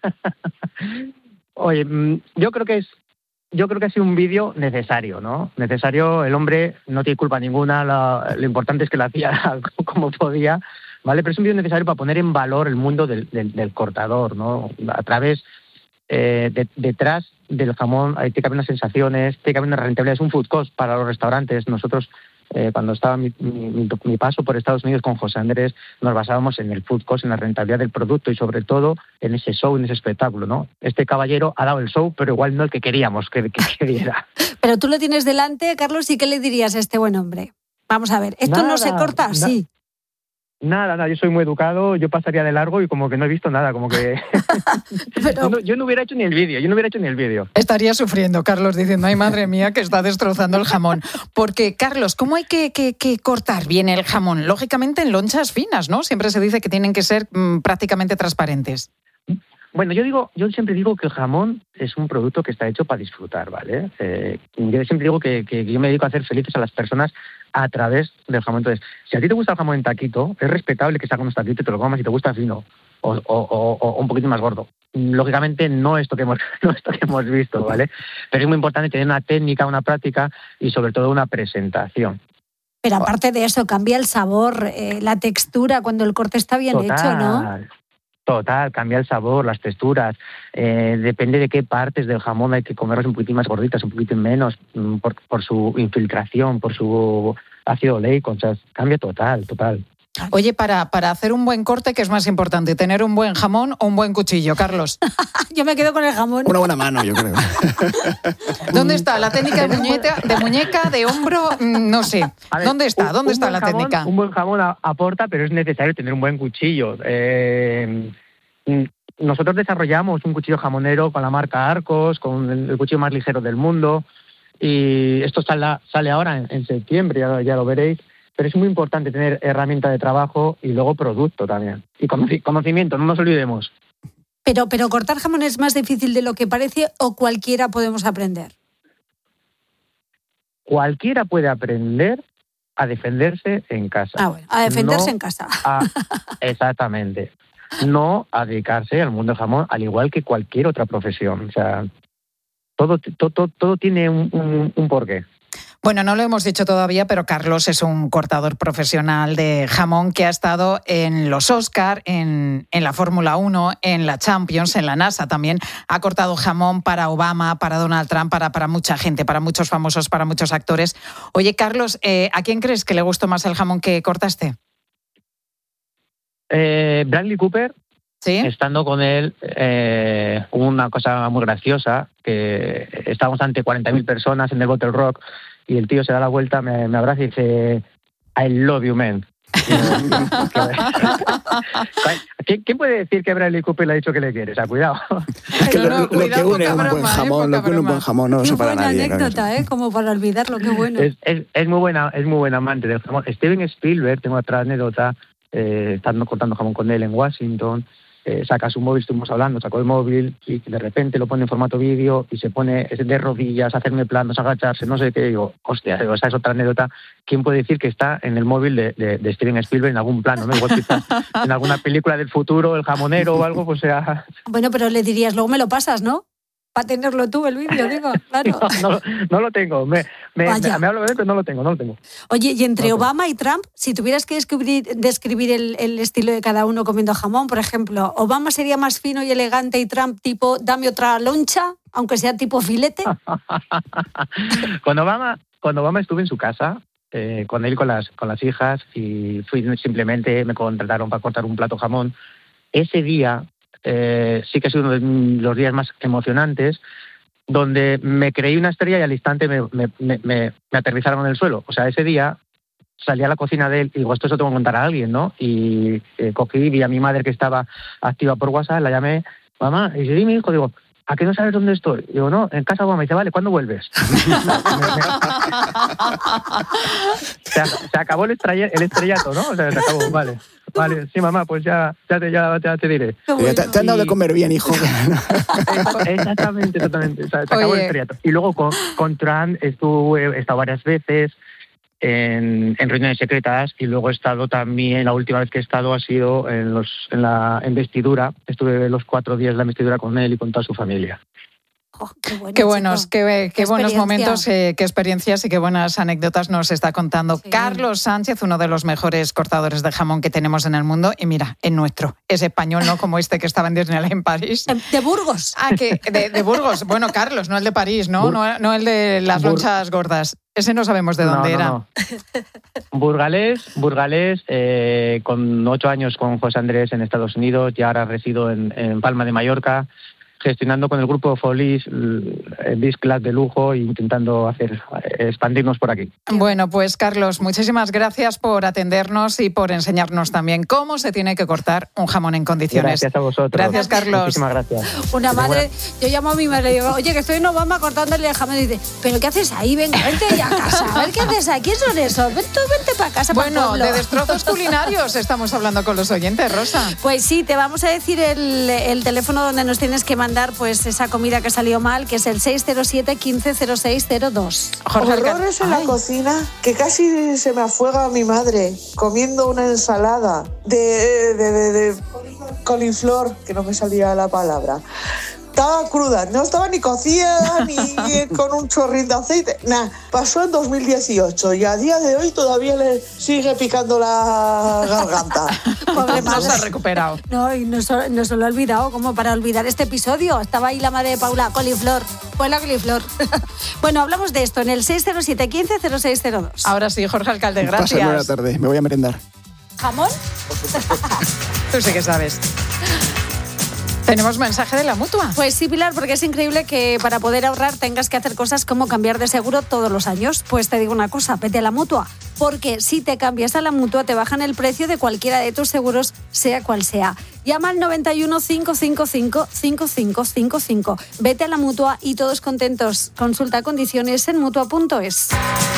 Speaker 19: Oye, yo creo que ha sido un vídeo necesario, ¿no? Necesario, el hombre no tiene culpa ninguna, lo importante es que lo hacía como podía, ¿vale? Pero es un vídeo necesario para poner en valor el mundo del cortador, ¿no? A través, detrás del jamón, tiene que haber unas sensaciones, tiene que haber una rentabilidad, es un food cost para los restaurantes. Nosotros, cuando estaba mi paso por Estados Unidos con José Andrés, nos basábamos en el food cost, en la rentabilidad del producto y sobre todo en ese show, en ese espectáculo, ¿no? Este caballero ha dado el show, pero igual no el que queríamos que diera.
Speaker 18: Pero tú lo tienes delante, Carlos, ¿y qué le dirías a este buen hombre? Vamos a ver, ¿esto no se corta? Sí.
Speaker 19: Nada, yo soy muy educado, yo pasaría de largo y como que no he visto nada, como que... Pero... yo no hubiera hecho ni el vídeo,
Speaker 1: Estaría sufriendo, Carlos, diciendo, ay, madre mía, que está destrozando el jamón. Porque, Carlos, ¿cómo hay que cortar bien el jamón? Lógicamente en lonchas finas, ¿no? Siempre se dice que tienen que ser prácticamente transparentes.
Speaker 19: Bueno, yo siempre digo que el jamón es un producto que está hecho para disfrutar, ¿vale? Yo siempre digo que yo me dedico a hacer felices a las personas a través del jamón. Entonces, si a ti te gusta el jamón en taquito, es respetable que se haga un taquito y te lo comas si te gusta fino o un poquito más gordo. Lógicamente no esto que hemos visto, ¿vale? Pero es muy importante tener una técnica, una práctica y sobre todo una presentación.
Speaker 18: Pero aparte de eso, cambia el sabor, la textura cuando el corte está bien hecho, ¿no?
Speaker 19: Total, cambia el sabor, las texturas, depende de qué partes del jamón hay que comerlas un poquitín más gorditas, un poquitín menos, por su infiltración, por su ácido oleico, o sea, cambia total.
Speaker 1: Oye, para hacer un buen corte, ¿qué es más importante? ¿Tener un buen jamón o un buen cuchillo, Carlos?
Speaker 18: Yo me quedo con el jamón.
Speaker 15: Una buena mano, yo creo.
Speaker 1: ¿Dónde está la técnica de muñeca, de hombro? No sé. Ver, ¿Dónde está la técnica?
Speaker 19: Un buen jamón aporta, pero es necesario tener un buen cuchillo. Nosotros desarrollamos un cuchillo jamonero con la marca Arcos, con el cuchillo más ligero del mundo, y esto sale ahora en septiembre, ya lo veréis. Pero es muy importante tener herramienta de trabajo y luego producto también. Y conocimiento, no nos olvidemos.
Speaker 18: Pero cortar jamón es más difícil de lo que parece o cualquiera podemos aprender.
Speaker 19: Cualquiera puede aprender a defenderse en casa.
Speaker 18: Bueno, a defenderse en casa.
Speaker 19: Exactamente. No a dedicarse al mundo del jamón, al igual que cualquier otra profesión. O sea, todo tiene un porqué.
Speaker 1: Bueno, no lo hemos dicho todavía, pero Carlos es un cortador profesional de jamón que ha estado en los Oscar, en la Fórmula 1, en la Champions, en la NASA también. Ha cortado jamón para Obama, para Donald Trump, para mucha gente, para muchos famosos, para muchos actores. Oye, Carlos, ¿a quién crees que le gustó más el jamón que cortaste?
Speaker 19: Bradley Cooper.
Speaker 1: ¿Sí?
Speaker 19: Estando con él, una cosa muy graciosa, que estábamos ante 40.000 personas en el Bottle Rock y el tío se da la vuelta, me abraza y dice, I love you, man. ¿Quién puede decir que Bradley Cooper le ha dicho que le quiere? O sea, cuidado.
Speaker 15: Es que lo que une un buen jamón, no se para nadie.
Speaker 18: Qué buena anécdota, como para olvidarlo, qué bueno.
Speaker 19: Es muy buen amante del jamón. Steven Spielberg, tengo otra anécdota, estando cortando jamón con él en Washington, saca su móvil, estuvimos hablando, sacó el móvil y de repente lo pone en formato vídeo y se pone de rodillas, a hacerme planos, a agacharse, no sé qué. Digo, hostia, esa es otra anécdota. ¿Quién puede decir que está en el móvil de Steven Spielberg en algún plano? ¿No? Igual que está en alguna película del futuro, El jamonero o algo, pues sea...
Speaker 18: Bueno, pero le dirías, luego me lo pasas, ¿no? para tenerlo tú, el vídeo, digo, claro.
Speaker 19: No lo tengo. Me hablo de él, pero no lo tengo.
Speaker 18: Oye, y entre Obama y Trump, si tuvieras que describir el estilo de cada uno comiendo jamón, por ejemplo, ¿Obama sería más fino y elegante y Trump tipo, dame otra loncha, aunque sea tipo filete?
Speaker 19: Cuando Obama estuve en su casa, con él y con las hijas, y simplemente me contrataron para cortar un plato jamón. Ese día sí que ha sido uno de los días más emocionantes, donde me creí una estrella y al instante me aterrizaron en el suelo. O sea, ese día salí a la cocina de él y digo, esto se lo tengo que contar a alguien, ¿no? Y cogí, vi a mi madre que estaba activa por WhatsApp, la llamé, mamá, y dime, hijo, digo, ¿a qué no sabes dónde estoy? Digo, no, en casa Obama. Me dice, vale, ¿cuándo vuelves? Se acabó el estrellato, ¿no? O sea, se acabó, vale. Vale, sí, mamá, pues ya te diré.
Speaker 15: Te han dado de comer bien, hijo.
Speaker 19: Exactamente. Se acabó el estrellato. Y luego con Trump he estado varias veces en reuniones secretas, y luego he estado también, la última vez que he estado ha sido en la investidura. Estuve los 4 días de la investidura con él y con toda su familia.
Speaker 18: Oh,
Speaker 1: qué buenos momentos, qué experiencias y qué buenas anécdotas nos está contando Carlos Sánchez, uno de los mejores cortadores de jamón que tenemos en el mundo. Y mira, es nuestro, es español, no como este que estaba en Disneyland en París.
Speaker 18: De Burgos.
Speaker 1: De Burgos. Bueno, Carlos, no el de París, ¿no? No el de las lonchas gordas. Ese no sabemos de dónde era.
Speaker 19: No. Burgalés, con 8 años con José Andrés en Estados Unidos, y ahora resido en Palma de Mallorca, gestionando con el grupo Folis el Disclass de lujo e intentando expandirnos por aquí.
Speaker 1: Bueno, pues Carlos, muchísimas gracias por atendernos y por enseñarnos también cómo se tiene que cortar un jamón en condiciones.
Speaker 19: Gracias a vosotros.
Speaker 1: Gracias, Carlos.
Speaker 19: Muchísimas gracias.
Speaker 18: Una madre, yo llamo a mi madre y digo, oye, que estoy en Obama cortándole el jamón, y dice, ¿pero qué haces ahí? Venga, vente ya a casa. A ver qué haces ahí. ¿Quién son esos? Vente para casa.
Speaker 1: Bueno, de destrozos culinarios estamos hablando con los oyentes, Rosa.
Speaker 18: Pues sí, te vamos a decir el teléfono donde nos tienes que mandar pues esa comida que salió mal, que es el 607 150602.
Speaker 20: Horrores en la cocina, que casi se me afuega mi madre comiendo una ensalada de coliflor, que no me salía la palabra. Estaba cruda, no estaba ni cocida ni con un chorrín de aceite. Nada, pasó en 2018 y a día de hoy todavía le sigue picando la garganta.
Speaker 18: Pobre
Speaker 1: no se ha recuperado.
Speaker 18: No, y no se lo ha olvidado, como para olvidar este episodio. Estaba ahí la madre de Paula, coliflor. Pues la coliflor. Bueno, hablamos de esto en el 607 150602.
Speaker 1: Ahora sí, Jorge Alcalde, gracias.
Speaker 15: Pasa buena tarde, me voy a merendar.
Speaker 18: ¿Jamón?
Speaker 1: Tú sí que sabes. ¿Tenemos mensaje de la Mutua?
Speaker 18: Pues sí, Pilar, porque es increíble que para poder ahorrar tengas que hacer cosas como cambiar de seguro todos los años. Pues te digo una cosa, vete a la Mutua, porque si te cambias a la Mutua te bajan el precio de cualquiera de tus seguros, sea cual sea. Llama al 91 555 5555. Vete a la Mutua y todos contentos. Consulta condiciones en Mutua.es.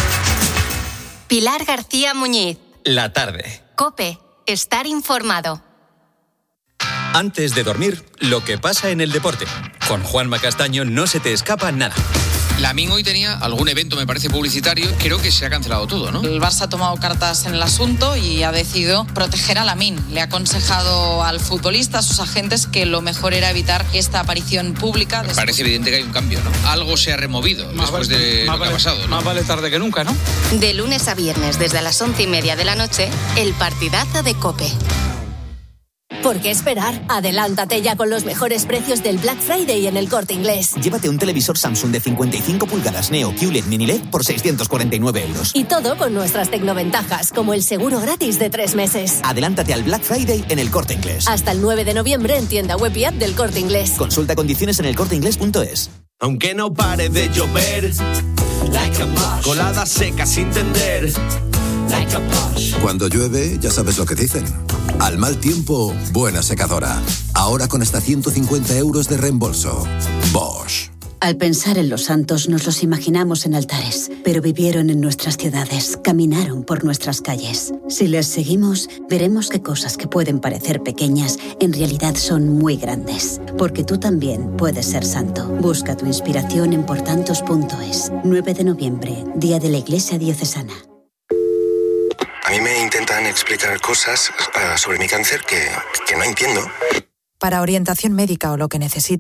Speaker 3: Pilar García Muñiz.
Speaker 2: La tarde.
Speaker 3: COPE. Estar informado.
Speaker 2: Antes de dormir, lo que pasa en el deporte. Con Juanma Castaño no se te escapa nada.
Speaker 21: Lamine hoy tenía algún evento, me parece, publicitario. Creo que se ha cancelado todo, ¿no?
Speaker 22: El Barça ha tomado cartas en el asunto y ha decidido proteger a Lamine. Le ha aconsejado al futbolista, a sus agentes, que lo mejor era evitar esta aparición pública.
Speaker 21: Me parece evidente que hay un cambio, ¿no? Algo se ha removido después de lo que ha pasado, ¿no?
Speaker 23: Más vale tarde que nunca, ¿no?
Speaker 3: De lunes a viernes, desde las 11:30 de la noche, el partidazo de COPE.
Speaker 24: ¿Por qué esperar? Adelántate ya con los mejores precios del Black Friday en El Corte Inglés.
Speaker 25: Llévate un televisor Samsung de 55 pulgadas Neo QLED Mini LED por 649 euros.
Speaker 24: Y todo con nuestras tecnoventajas, como el seguro gratis de 3 meses.
Speaker 25: Adelántate al Black Friday en El Corte Inglés.
Speaker 24: Hasta el 9 de noviembre en tienda web y app del Corte Inglés.
Speaker 25: Consulta condiciones en elcorteinglés.es.
Speaker 26: Aunque no pare de llover, colada seca sin tender.
Speaker 27: Cuando llueve, ya sabes lo que dicen. Al mal tiempo, buena secadora. Ahora con hasta 150 euros de reembolso. Bosch.
Speaker 28: Al pensar en los santos nos los imaginamos en altares, pero vivieron en nuestras ciudades, caminaron por nuestras calles. Si les seguimos, veremos que cosas que pueden parecer pequeñas, en realidad son muy grandes. Porque tú también puedes ser santo. Busca tu inspiración en portantos.es. 9 de noviembre, Día de la Iglesia Diocesana.
Speaker 29: A mí me intentan explicar cosas sobre mi cáncer que no entiendo.
Speaker 30: Para orientación médica o lo que necesites,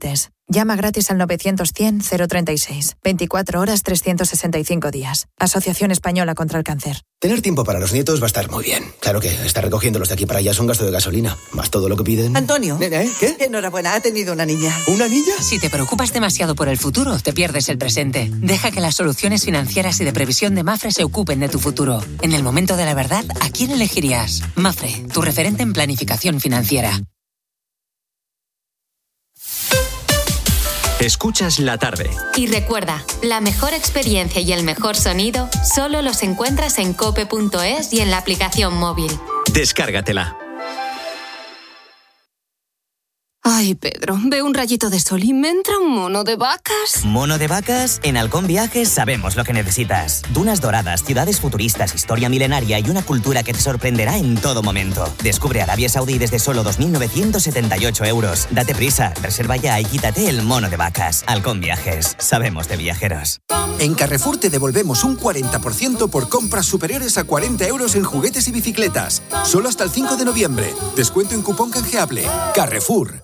Speaker 4: Llama gratis al 900-100-036. 24 horas, 365 días. Asociación Española contra el Cáncer.
Speaker 5: Tener tiempo para los nietos va a estar muy bien. Claro que estar recogiéndolos de aquí para allá es un gasto de gasolina, más todo lo que piden.
Speaker 6: Antonio.
Speaker 5: ¿Qué?
Speaker 6: Enhorabuena, ha tenido una niña.
Speaker 5: ¿Una niña?
Speaker 6: Si te preocupas demasiado por el futuro, te pierdes el presente. Deja que las soluciones financieras y de previsión de Mafre se ocupen de tu futuro. En el momento de la verdad, ¿a quién elegirías? Mafre, tu referente en planificación financiera.
Speaker 2: Escuchas la tarde.
Speaker 3: Y recuerda, la mejor experiencia y el mejor sonido solo los encuentras en cope.es y en la aplicación móvil.
Speaker 2: Descárgatela.
Speaker 7: Ay, Pedro, veo un rayito de sol y me entra un mono de vacas.
Speaker 25: ¿Mono de vacas? En Halcón Viajes sabemos lo que necesitas. Dunas doradas, ciudades futuristas, historia milenaria y una cultura que te sorprenderá en todo momento. Descubre Arabia Saudí desde solo 2.978 euros. Date prisa, reserva ya y quítate el mono de vacas. Halcón Viajes, sabemos de viajeros.
Speaker 8: En Carrefour te devolvemos un 40% por compras superiores a 40 euros en juguetes y bicicletas. Solo hasta el 5 de noviembre. Descuento en cupón canjeable. Carrefour.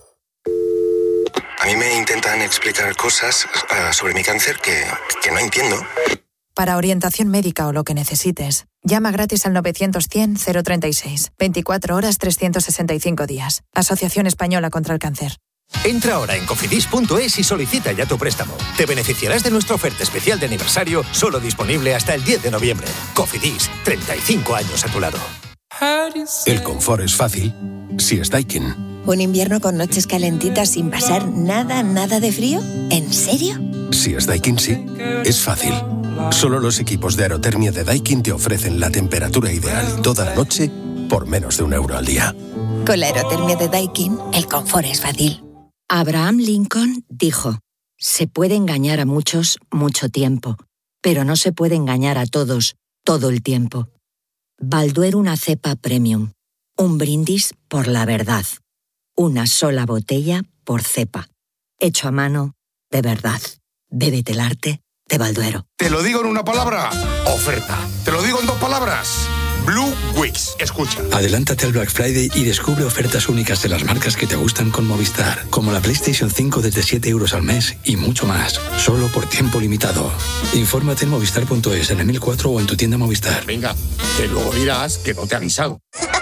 Speaker 29: A mí me intentan explicar cosas sobre mi cáncer que no entiendo.
Speaker 4: Para orientación médica o lo que necesites, llama gratis al 900-100-036. 24 horas, 365 días. Asociación Española contra el Cáncer.
Speaker 9: Entra ahora en cofidis.es y solicita ya tu préstamo. Te beneficiarás de nuestra oferta especial de aniversario, solo disponible hasta el 10 de noviembre. Cofidis, 35 años a tu lado.
Speaker 13: El confort es fácil si es Daikin.
Speaker 11: ¿Un invierno con noches calentitas sin pasar nada de frío? ¿En serio?
Speaker 13: Si es Daikin, sí. Es fácil. Solo los equipos de aerotermia de Daikin te ofrecen la temperatura ideal toda la noche por menos de €1 al día.
Speaker 11: Con la aerotermia de Daikin, el confort es fácil.
Speaker 12: Abraham Lincoln dijo: se puede engañar a muchos mucho tiempo, pero no se puede engañar a todos todo el tiempo. Balduero una cepa premium. Un brindis por la verdad. Una sola botella por cepa. Hecho a mano, de verdad. Bébete el arte de Balduero.
Speaker 23: Te lo digo en una palabra: oferta. Te lo digo en 2 palabras: Blue Weeks. Escucha.
Speaker 30: Adelántate al Black Friday y descubre ofertas únicas de las marcas que te gustan con Movistar, como la PlayStation 5 desde 7 euros al mes y mucho más, solo por tiempo limitado. Infórmate en movistar.es, en el 1004 o en tu tienda Movistar.
Speaker 23: Venga, que luego dirás que no te he avisado.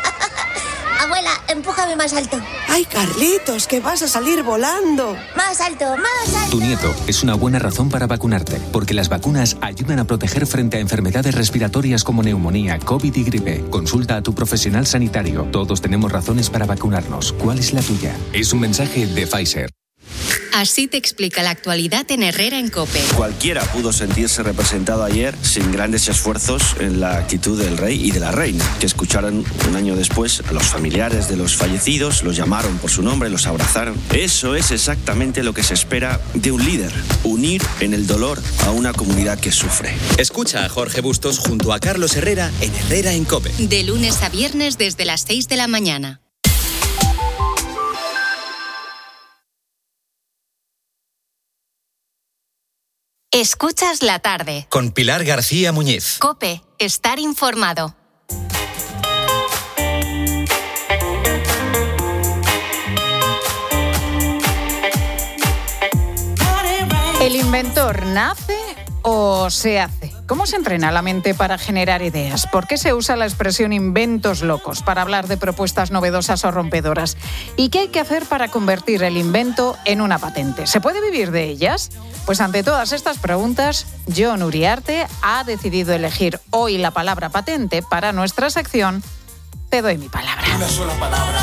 Speaker 31: Abuela, empújame más alto.
Speaker 32: ¡Ay, Carlitos, que vas a salir volando!
Speaker 31: Más alto, más alto.
Speaker 33: Tu nieto es una buena razón para vacunarte, porque las vacunas ayudan a proteger frente a enfermedades respiratorias como neumonía, COVID y gripe. Consulta a tu profesional sanitario. Todos tenemos razones para vacunarnos. ¿Cuál es la tuya? Es un mensaje de Pfizer.
Speaker 3: Así te explica la actualidad en Herrera en COPE.
Speaker 34: Cualquiera pudo sentirse representado ayer sin grandes esfuerzos en la actitud del rey y de la reina, que escucharon un año después a los familiares de los fallecidos, los llamaron por su nombre, los abrazaron. Eso es exactamente lo que se espera de un líder: unir en el dolor a una comunidad que sufre.
Speaker 2: Escucha a Jorge Bustos junto a Carlos Herrera en Herrera en COPE.
Speaker 3: De lunes a viernes desde las 6 de la mañana. Escuchas la tarde.
Speaker 2: Con Pilar García Muñiz.
Speaker 3: COPE, estar informado.
Speaker 1: ¿El inventor nace o se hace? ¿Cómo se entrena la mente para generar ideas? ¿Por qué se usa la expresión inventos locos para hablar de propuestas novedosas o rompedoras? ¿Y qué hay que hacer para convertir el invento en una patente? ¿Se puede vivir de ellas? Pues ante todas estas preguntas, Jon Uriarte ha decidido elegir hoy la palabra patente para nuestra sección Te doy mi palabra.
Speaker 35: Una sola palabra.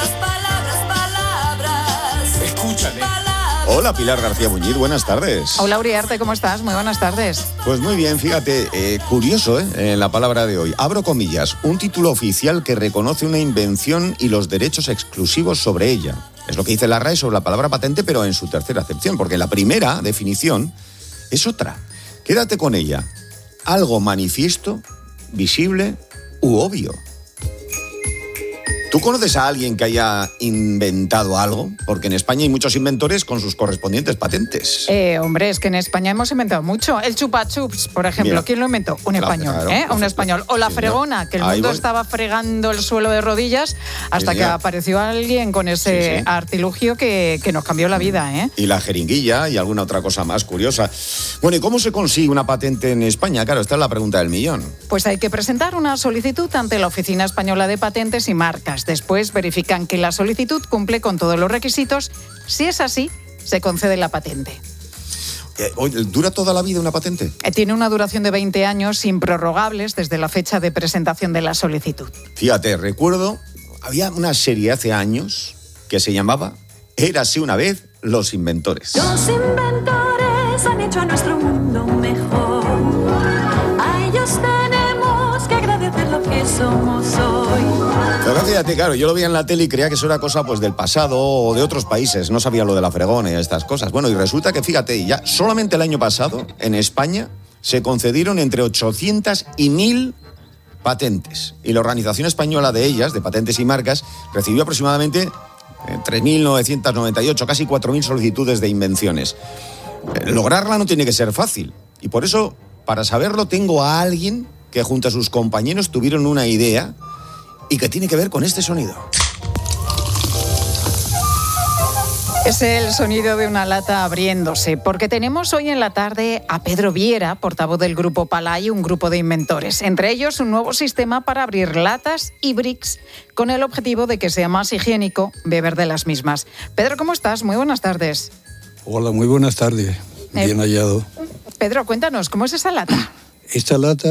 Speaker 35: Palabras. Escúchale.
Speaker 36: Hola, Pilar García Muñiz, buenas tardes.
Speaker 1: Hola, Uriarte, ¿cómo estás? Muy buenas tardes.
Speaker 36: Pues muy bien, fíjate, curioso, la palabra de hoy. Abro comillas, un título oficial que reconoce una invención y los derechos exclusivos sobre ella. Es lo que dice la RAE sobre la palabra patente, pero en su tercera acepción, porque la primera definición es otra. Quédate con ella. Algo manifiesto, visible u obvio. ¿Tú conoces a alguien que haya inventado algo? Porque en España hay muchos inventores con sus correspondientes patentes.
Speaker 1: Hombre, es que en España hemos inventado mucho. El chupa chups, por ejemplo. Mira, ¿quién lo inventó? Un español, claro, un español. O la fregona, que el mundo estaba fregando el suelo de rodillas hasta que apareció alguien con ese artilugio que nos cambió la vida, ¿eh?
Speaker 36: Y la jeringuilla y alguna otra cosa más curiosa. Bueno, ¿y cómo se consigue una patente en España? Claro, esta es la pregunta del millón.
Speaker 1: Pues hay que presentar una solicitud ante la Oficina Española de Patentes y Marcas. Después verifican que la solicitud cumple con todos los requisitos. Si es así, se concede la patente.
Speaker 36: ¿Dura toda la vida una patente?
Speaker 1: Tiene una duración de 20 años improrrogables desde la fecha de presentación de la solicitud.
Speaker 36: Fíjate, recuerdo, había una serie hace años que se llamaba Érase una vez los inventores.
Speaker 5: Los inventores han hecho a nuestro mundo mejor. A ellos tenemos que agradecer lo que somos hoy.
Speaker 36: Pero fíjate, claro, yo lo veía en la tele y creía que eso era cosa pues del pasado o de otros países. No sabía lo de la fregona y estas cosas. Bueno, y resulta que, fíjate, ya solamente el año pasado, en España, se concedieron entre 800 y 1000 patentes. Y la Organización Española de ellas, de Patentes y Marcas, recibió aproximadamente 3.998, casi 4.000 solicitudes de invenciones. Lograrla no tiene que ser fácil. Y por eso, para saberlo, tengo a alguien que junto a sus compañeros tuvieron una idea y que tiene que ver con este sonido.
Speaker 1: Es el sonido de una lata abriéndose, porque tenemos hoy en la tarde a Pedro Viera, portavoz del Grupo Palay, un grupo de inventores. Entre ellos, un nuevo sistema para abrir latas y bricks, con el objetivo de que sea más higiénico beber de las mismas. Pedro, ¿cómo estás? Muy buenas tardes.
Speaker 6: Hola, muy buenas tardes. Bien hallado.
Speaker 1: Pedro, cuéntanos, ¿cómo es esa lata?
Speaker 6: Esta lata,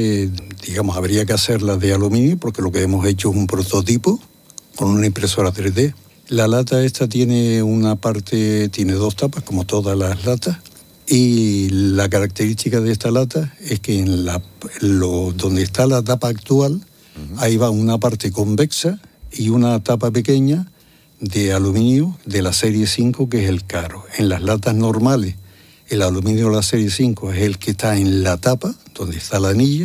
Speaker 6: habría que hacerla de aluminio, porque lo que hemos hecho es un prototipo con una impresora 3D. La lata esta tiene tiene dos tapas, como todas las latas, y la característica de esta lata es que donde está la tapa actual, ahí va una parte convexa y una tapa pequeña de aluminio de la serie 5, que es el caro. En las latas normales, el aluminio de la serie 5 es el que está en la tapa, donde está la anilla,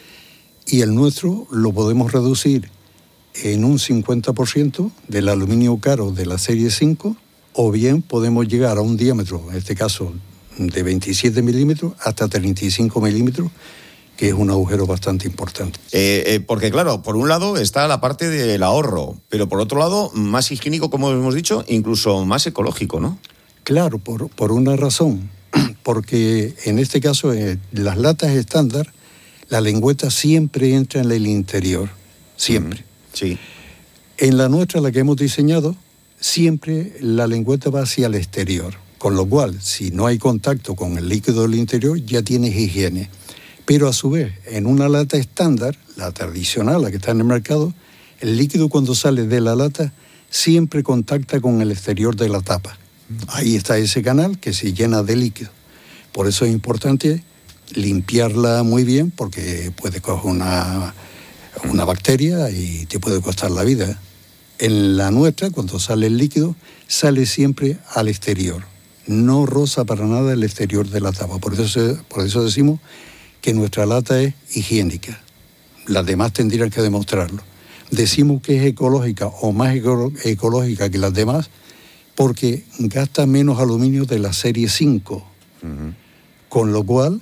Speaker 6: y el nuestro lo podemos reducir en un 50% del aluminio caro de la serie 5, o bien podemos llegar a un diámetro, en este caso de 27 milímetros hasta 35 milímetros, que es un agujero bastante importante.
Speaker 36: Porque claro, por un lado está la parte del ahorro, pero por otro lado, más higiénico, como hemos dicho, incluso más ecológico, ¿no?
Speaker 6: Claro, por una razón, porque en este caso, las latas estándar, la lengüeta siempre entra en el interior, siempre.
Speaker 36: Sí.
Speaker 6: En la nuestra, la que hemos diseñado, siempre la lengüeta va hacia el exterior, con lo cual, si no hay contacto con el líquido del interior, ya tienes higiene. Pero a su vez, en una lata estándar, la tradicional, la que está en el mercado, el líquido cuando sale de la lata siempre contacta con el exterior de la tapa. Ahí está ese canal que se llena de líquido. Por eso es importante limpiarla muy bien, porque puede coger una bacteria y te puede costar la vida. En la nuestra, cuando sale el líquido, sale siempre al exterior. No roza para nada el exterior de la tapa. Por eso decimos que nuestra lata es higiénica. Las demás tendrían que demostrarlo. Decimos que es ecológica o más ecológica que las demás porque gasta menos aluminio de la serie 5. Con lo cual,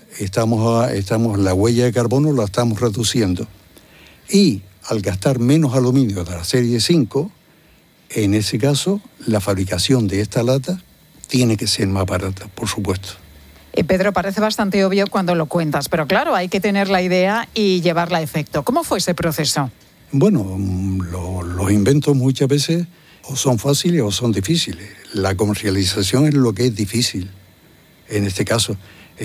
Speaker 6: la huella de carbono la estamos reduciendo. Y al gastar menos aluminio de la serie 5, en ese caso, la fabricación de esta lata tiene que ser más barata, por supuesto.
Speaker 1: Pedro, parece bastante obvio cuando lo cuentas, pero claro, hay que tener la idea y llevarla a efecto. ¿Cómo fue ese proceso?
Speaker 6: Bueno, los inventos muchas veces o son fáciles o son difíciles. La comercialización es lo que es difícil. En este caso,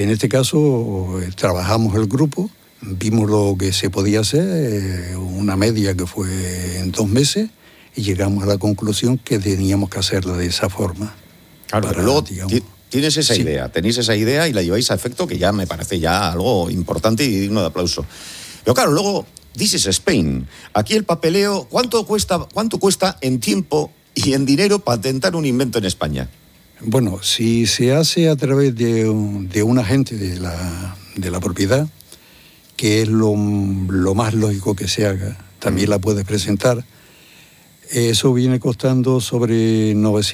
Speaker 6: trabajamos el grupo, vimos lo que se podía hacer, una media que fue en 2 meses, y llegamos a la conclusión que teníamos que hacerla de esa forma.
Speaker 36: Claro, pero luego tienes esa idea, tenéis esa idea y la lleváis a efecto, que ya me parece ya algo importante y digno de aplauso. Pero claro, luego, this is Spain. Aquí el papeleo, ¿cuánto cuesta en tiempo y en dinero patentar un invento en España?
Speaker 6: Bueno, si se hace a través de un agente de la propiedad, que es lo más lógico que se haga, también la puedes presentar. Eso viene costando sobre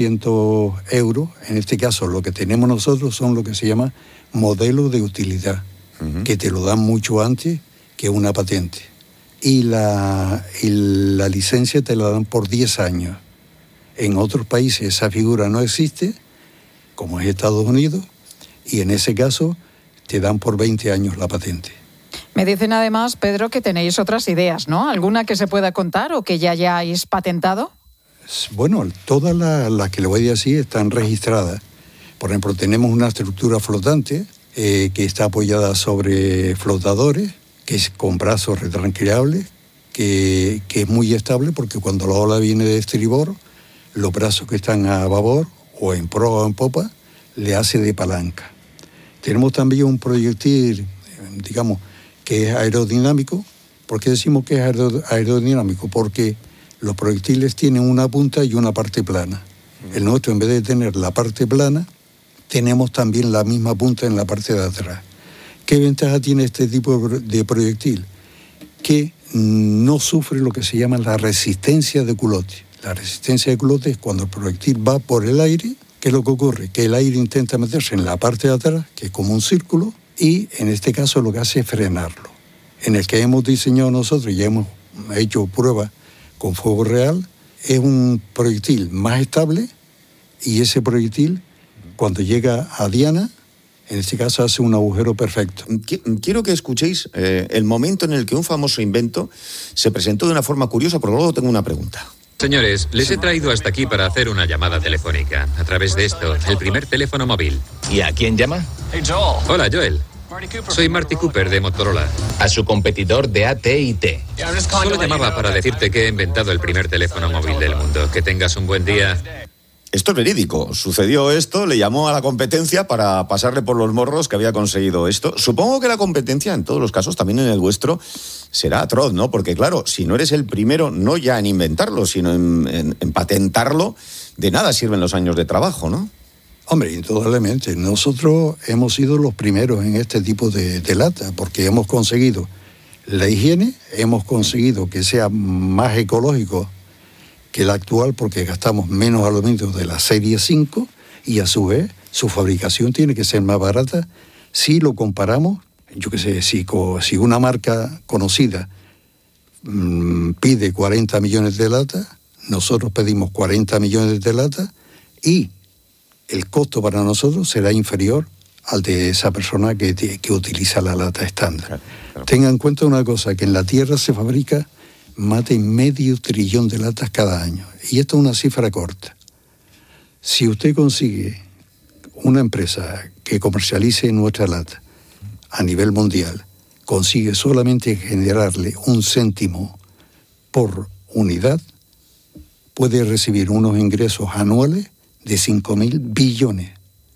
Speaker 6: 900 euros. En este caso, lo que tenemos nosotros son lo que se llama modelo de utilidad, que te lo dan mucho antes que una patente. Y la licencia te la dan por 10 años. En otros países esa figura no existe, como es Estados Unidos, y en ese caso te dan por 20 años la patente.
Speaker 1: Me dicen además, Pedro, que tenéis otras ideas, ¿no? ¿Alguna que se pueda contar o que ya hayáis patentado?
Speaker 6: Bueno, todas las que le voy a decir están registradas. Por ejemplo, tenemos una estructura flotante que está apoyada sobre flotadores, que es con brazos retranqueables, que es muy estable porque cuando la ola viene de estribor, los brazos que están a babor o en proa o en popa le hace de palanca. Tenemos también un proyectil, digamos, que es aerodinámico. ¿Por qué decimos que es aerodinámico? Porque los proyectiles tienen una punta y una parte plana. El nuestro, en vez de tener la parte plana, tenemos también la misma punta en la parte de atrás. ¿Qué ventaja tiene este tipo de proyectil? Que no sufre lo que se llama la resistencia de culote. La resistencia de culote es cuando el proyectil va por el aire. ¿Qué es lo que ocurre? Que el aire intenta meterse en la parte de atrás, que es como un círculo, y en este caso lo que hace es frenarlo. En el que hemos diseñado nosotros y hemos hecho pruebas con fuego real, es un proyectil más estable y ese proyectil, cuando llega a diana, en este caso hace un agujero perfecto.
Speaker 36: Quiero que escuchéis el momento en el que un famoso invento se presentó de una forma curiosa, porque luego tengo una pregunta.
Speaker 7: Señores, les he traído hasta aquí para hacer una llamada telefónica. A través de esto, el primer teléfono móvil.
Speaker 10: ¿Y a quién llama?
Speaker 7: Hola, Joel. Soy Marty Cooper de Motorola.
Speaker 10: A su competidor de AT&T.
Speaker 7: Solo llamaba para decirte que he inventado el primer teléfono móvil del mundo. Que tengas un buen día.
Speaker 36: Esto es verídico. Sucedió esto, le llamó a la competencia para pasarle por los morros que había conseguido esto. Supongo que la competencia, en todos los casos, también en el vuestro, será atroz, ¿no? Porque, claro, si no eres el primero, no ya en inventarlo, sino en patentarlo, de nada sirven los años de trabajo, ¿no?
Speaker 6: Hombre, indudablemente. Nosotros hemos sido los primeros en este tipo de lata, porque hemos conseguido la higiene, hemos conseguido que sea más ecológico que el actual, porque gastamos menos aluminio de la serie 5 y a su vez su fabricación tiene que ser más barata si lo comparamos. Yo qué sé, si una marca conocida pide 40 millones de latas, nosotros pedimos 40 millones de latas y el costo para nosotros será inferior al de esa persona que utiliza la lata estándar. Claro. Tenga en cuenta una cosa, que en la Tierra se fabrica más de 500 billones de latas cada año. Y esto es una cifra corta. Si usted consigue una empresa que comercialice nuestra lata a nivel mundial, consigue solamente generarle 1 céntimo por unidad, puede recibir unos ingresos anuales de 5.000 billones.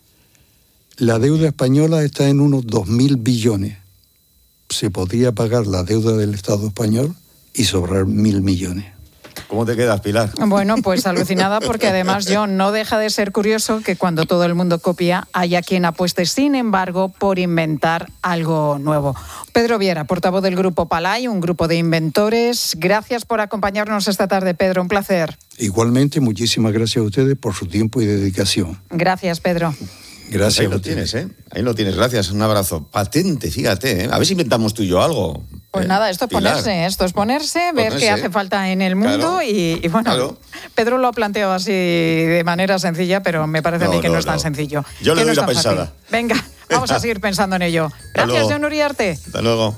Speaker 6: La deuda española está en unos 2.000 billones. Se podría pagar la deuda del Estado español y sobrar 1.000 millones.
Speaker 36: ¿Cómo te quedas, Pilar?
Speaker 1: Bueno, pues alucinada, porque además, John, no deja de ser curioso que cuando todo el mundo copia, haya quien apueste, sin embargo, por inventar algo nuevo. Pedro Viera, portavoz del Grupo Palay, un grupo de inventores. Gracias por acompañarnos esta tarde, Pedro, un placer.
Speaker 6: Igualmente, muchísimas gracias a ustedes por su tiempo y dedicación.
Speaker 1: Gracias, Pedro.
Speaker 6: Gracias.
Speaker 36: Ahí lo tienes, ¿eh? Ahí lo tienes, gracias, un abrazo. Patente, fíjate, ¿eh? A ver si inventamos tú y yo algo.
Speaker 1: Pues nada, esto es ponerse, ver qué hace falta en el mundo, claro, y bueno, claro. Pedro lo ha planteado así de manera sencilla, pero me parece a mí que no es tan sencillo.
Speaker 36: Yo le doy
Speaker 1: no
Speaker 36: la pensada.
Speaker 1: Fácil. Venga, vamos a seguir pensando en ello. Gracias, John Uriarte.
Speaker 36: Hasta luego.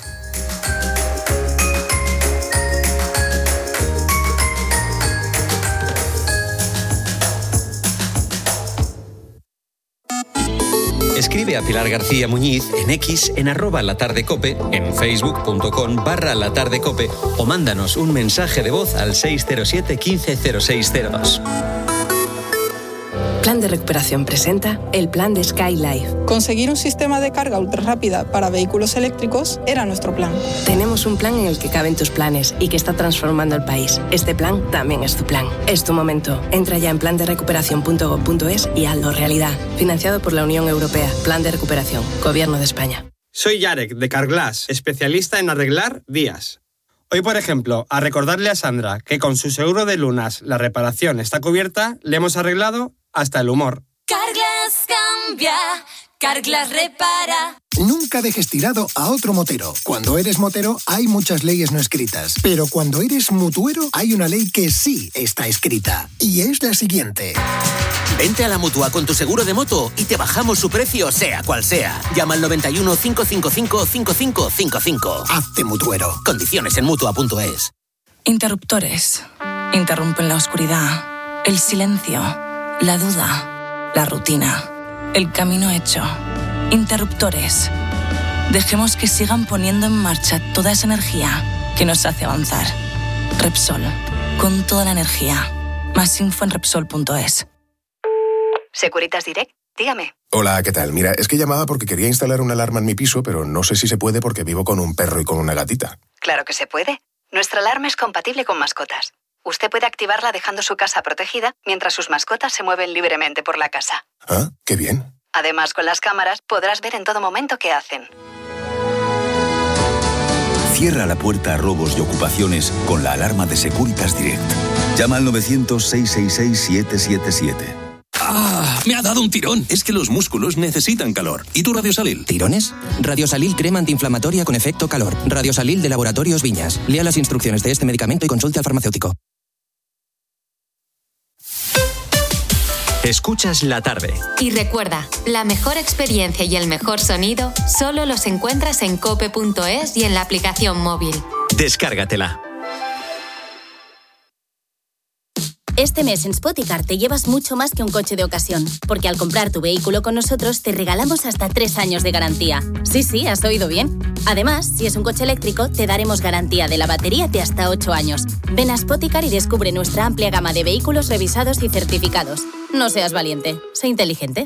Speaker 2: Escribe a Pilar García Muñiz en X, en @latardecope, en facebook.com/latardecope o mándanos un mensaje de voz al 607 15 0602.
Speaker 14: Plan de Recuperación presenta el plan de SkyLife.
Speaker 15: Conseguir un sistema de carga ultra rápida para vehículos eléctricos era nuestro plan.
Speaker 14: Tenemos un plan en el que caben tus planes y que está transformando el país. Este plan también es tu plan. Es tu momento. Entra ya en planderecuperación.gov.es y hazlo realidad. Financiado por la Unión Europea. Plan de Recuperación. Gobierno de España.
Speaker 16: Soy Yarek, de Carglass, especialista en arreglar vías.
Speaker 4: Hoy, por ejemplo, a recordarle a Sandra que con su seguro de lunas la reparación está cubierta, le hemos arreglado hasta el humor.
Speaker 5: Carglass cambia, Carglass repara.
Speaker 8: Nunca dejes tirado a otro motero. Cuando eres motero hay muchas leyes no escritas, pero cuando eres mutuero hay una ley que sí está escrita, y es la siguiente.
Speaker 9: Vente a la Mutua con tu seguro de moto y te bajamos su precio sea cual sea. Llama al 91 555 5555.
Speaker 8: Hazte mutuero.
Speaker 9: Condiciones en Mutua.es.
Speaker 16: Interruptores. Interrumpen la oscuridad, el silencio, la duda, la rutina, el camino hecho. Interruptores. Dejemos que sigan poniendo en marcha toda esa energía que nos hace avanzar. Repsol. Con toda la energía. Más info en Repsol.es.
Speaker 17: Securitas Direct, dígame.
Speaker 18: Hola, ¿qué tal? Mira, es que llamaba porque quería instalar una alarma en mi piso, pero no sé si se puede porque vivo con un perro y con una gatita.
Speaker 17: Claro que se puede. Nuestra alarma es compatible con mascotas. Usted puede activarla dejando su casa protegida mientras sus mascotas se mueven libremente por la casa.
Speaker 18: Ah, qué bien.
Speaker 17: Además, con las cámaras podrás ver en todo momento qué hacen.
Speaker 19: Cierra la puerta a robos y ocupaciones con la alarma de Securitas Direct. Llama al 900-666-777.
Speaker 20: Me ha dado un tirón. Es que los músculos necesitan calor. ¿Y tu Radiosalil?
Speaker 21: ¿Tirones? Radiosalil crema antiinflamatoria con efecto calor. Radiosalil de Laboratorios Viñas. Lea las instrucciones de este medicamento y consulte al farmacéutico.
Speaker 2: Escuchas La Tarde.
Speaker 3: Y recuerda, la mejor experiencia y el mejor sonido solo los encuentras en cope.es y en la aplicación móvil.
Speaker 2: Descárgatela.
Speaker 22: Este mes en Spoticar te llevas mucho más que un coche de ocasión, porque al comprar tu vehículo con nosotros te regalamos hasta 3 años de garantía. Sí, has oído bien. Además, si es un coche eléctrico, te daremos garantía de la batería de hasta 8 años. Ven a Spoticar y descubre nuestra amplia gama de vehículos revisados y certificados. No seas valiente, sé inteligente.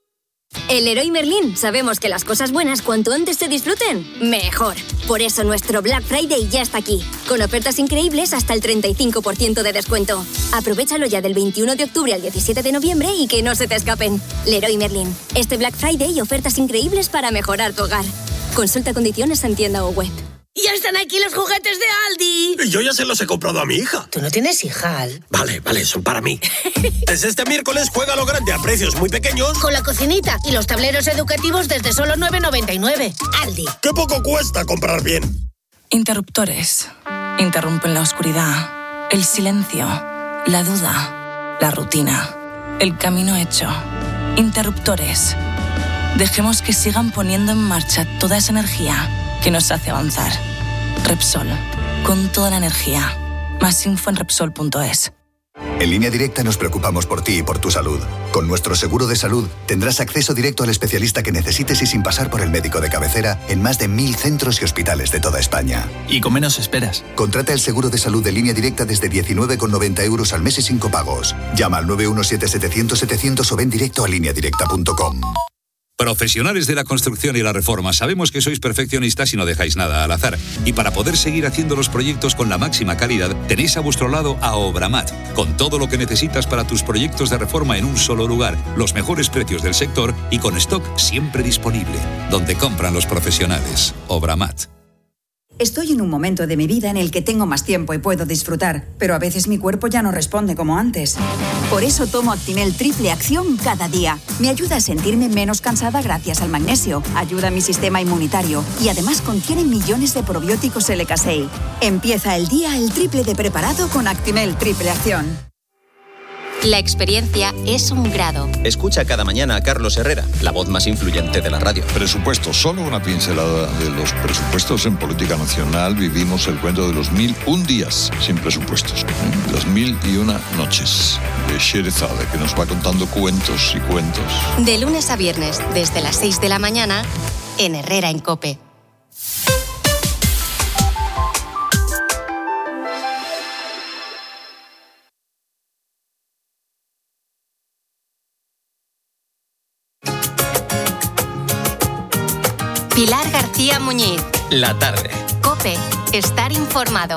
Speaker 24: En Leroy Merlin sabemos que las cosas buenas cuanto antes se disfruten, mejor. Por eso nuestro Black Friday ya está aquí, con ofertas increíbles hasta el 35% de descuento. Aprovéchalo ya del 21 de octubre al 17 de noviembre y que no se te escapen. Leroy Merlin, este Black Friday y ofertas increíbles para mejorar tu hogar. Consulta condiciones en tienda o web.
Speaker 25: ¡Ya están aquí los juguetes de Aldi!
Speaker 23: Yo ya se los he comprado a mi hija.
Speaker 25: ¿Tú no tienes hija, Al?
Speaker 23: Vale, son para mí. Desde este miércoles juega lo grande a precios muy pequeños.
Speaker 25: Con la cocinita y los tableros educativos desde solo 9,99. Aldi.
Speaker 23: ¡Qué poco cuesta comprar bien!
Speaker 16: Interruptores. Interrumpen la oscuridad, el silencio, la duda, la rutina, el camino hecho. Interruptores. Dejemos que sigan poniendo en marcha toda esa energía que nos hace avanzar. Repsol. Con toda la energía. Más info en Repsol.es.
Speaker 26: En Línea Directa nos preocupamos por ti y por tu salud. Con nuestro seguro de salud tendrás acceso directo al especialista que necesites y sin pasar por el médico de cabecera en más de 1.000 centros y hospitales de toda España.
Speaker 27: Y con menos esperas.
Speaker 26: Contrata el seguro de salud de Línea Directa desde 19,90 € al mes y sin copagos. Llama al 917-700-700 o ven directo a lineadirecta.com.
Speaker 28: Profesionales de la construcción y la reforma, sabemos que sois perfeccionistas y no dejáis nada al azar. Y para poder seguir haciendo los proyectos con la máxima calidad, tenéis a vuestro lado a Obramat, con todo lo que necesitas para tus proyectos de reforma en un solo lugar, los mejores precios del sector y con stock siempre disponible, donde compran los profesionales. Obramat.
Speaker 29: Estoy en un momento de mi vida en el que tengo más tiempo y puedo disfrutar, pero a veces mi cuerpo ya no responde como antes. Por eso tomo Actimel Triple Acción cada día. Me ayuda a sentirme menos cansada gracias al magnesio, ayuda a mi sistema inmunitario y además contiene millones de probióticos LK6. Empieza el día el triple de preparado con Actimel Triple Acción.
Speaker 3: La experiencia es un grado.
Speaker 2: Escucha cada mañana a Carlos Herrera, la voz más influyente de la radio.
Speaker 37: Presupuesto, solo una pincelada de los presupuestos en política nacional. Vivimos el cuento de los 1001 días sin presupuestos. Las 1001 noches de Sherezade, que nos va contando cuentos y cuentos.
Speaker 3: De lunes a viernes, desde las 6 de la mañana, en Herrera en COPE. Pilar García Muñiz.
Speaker 2: La tarde.
Speaker 3: COPE. Estar informado.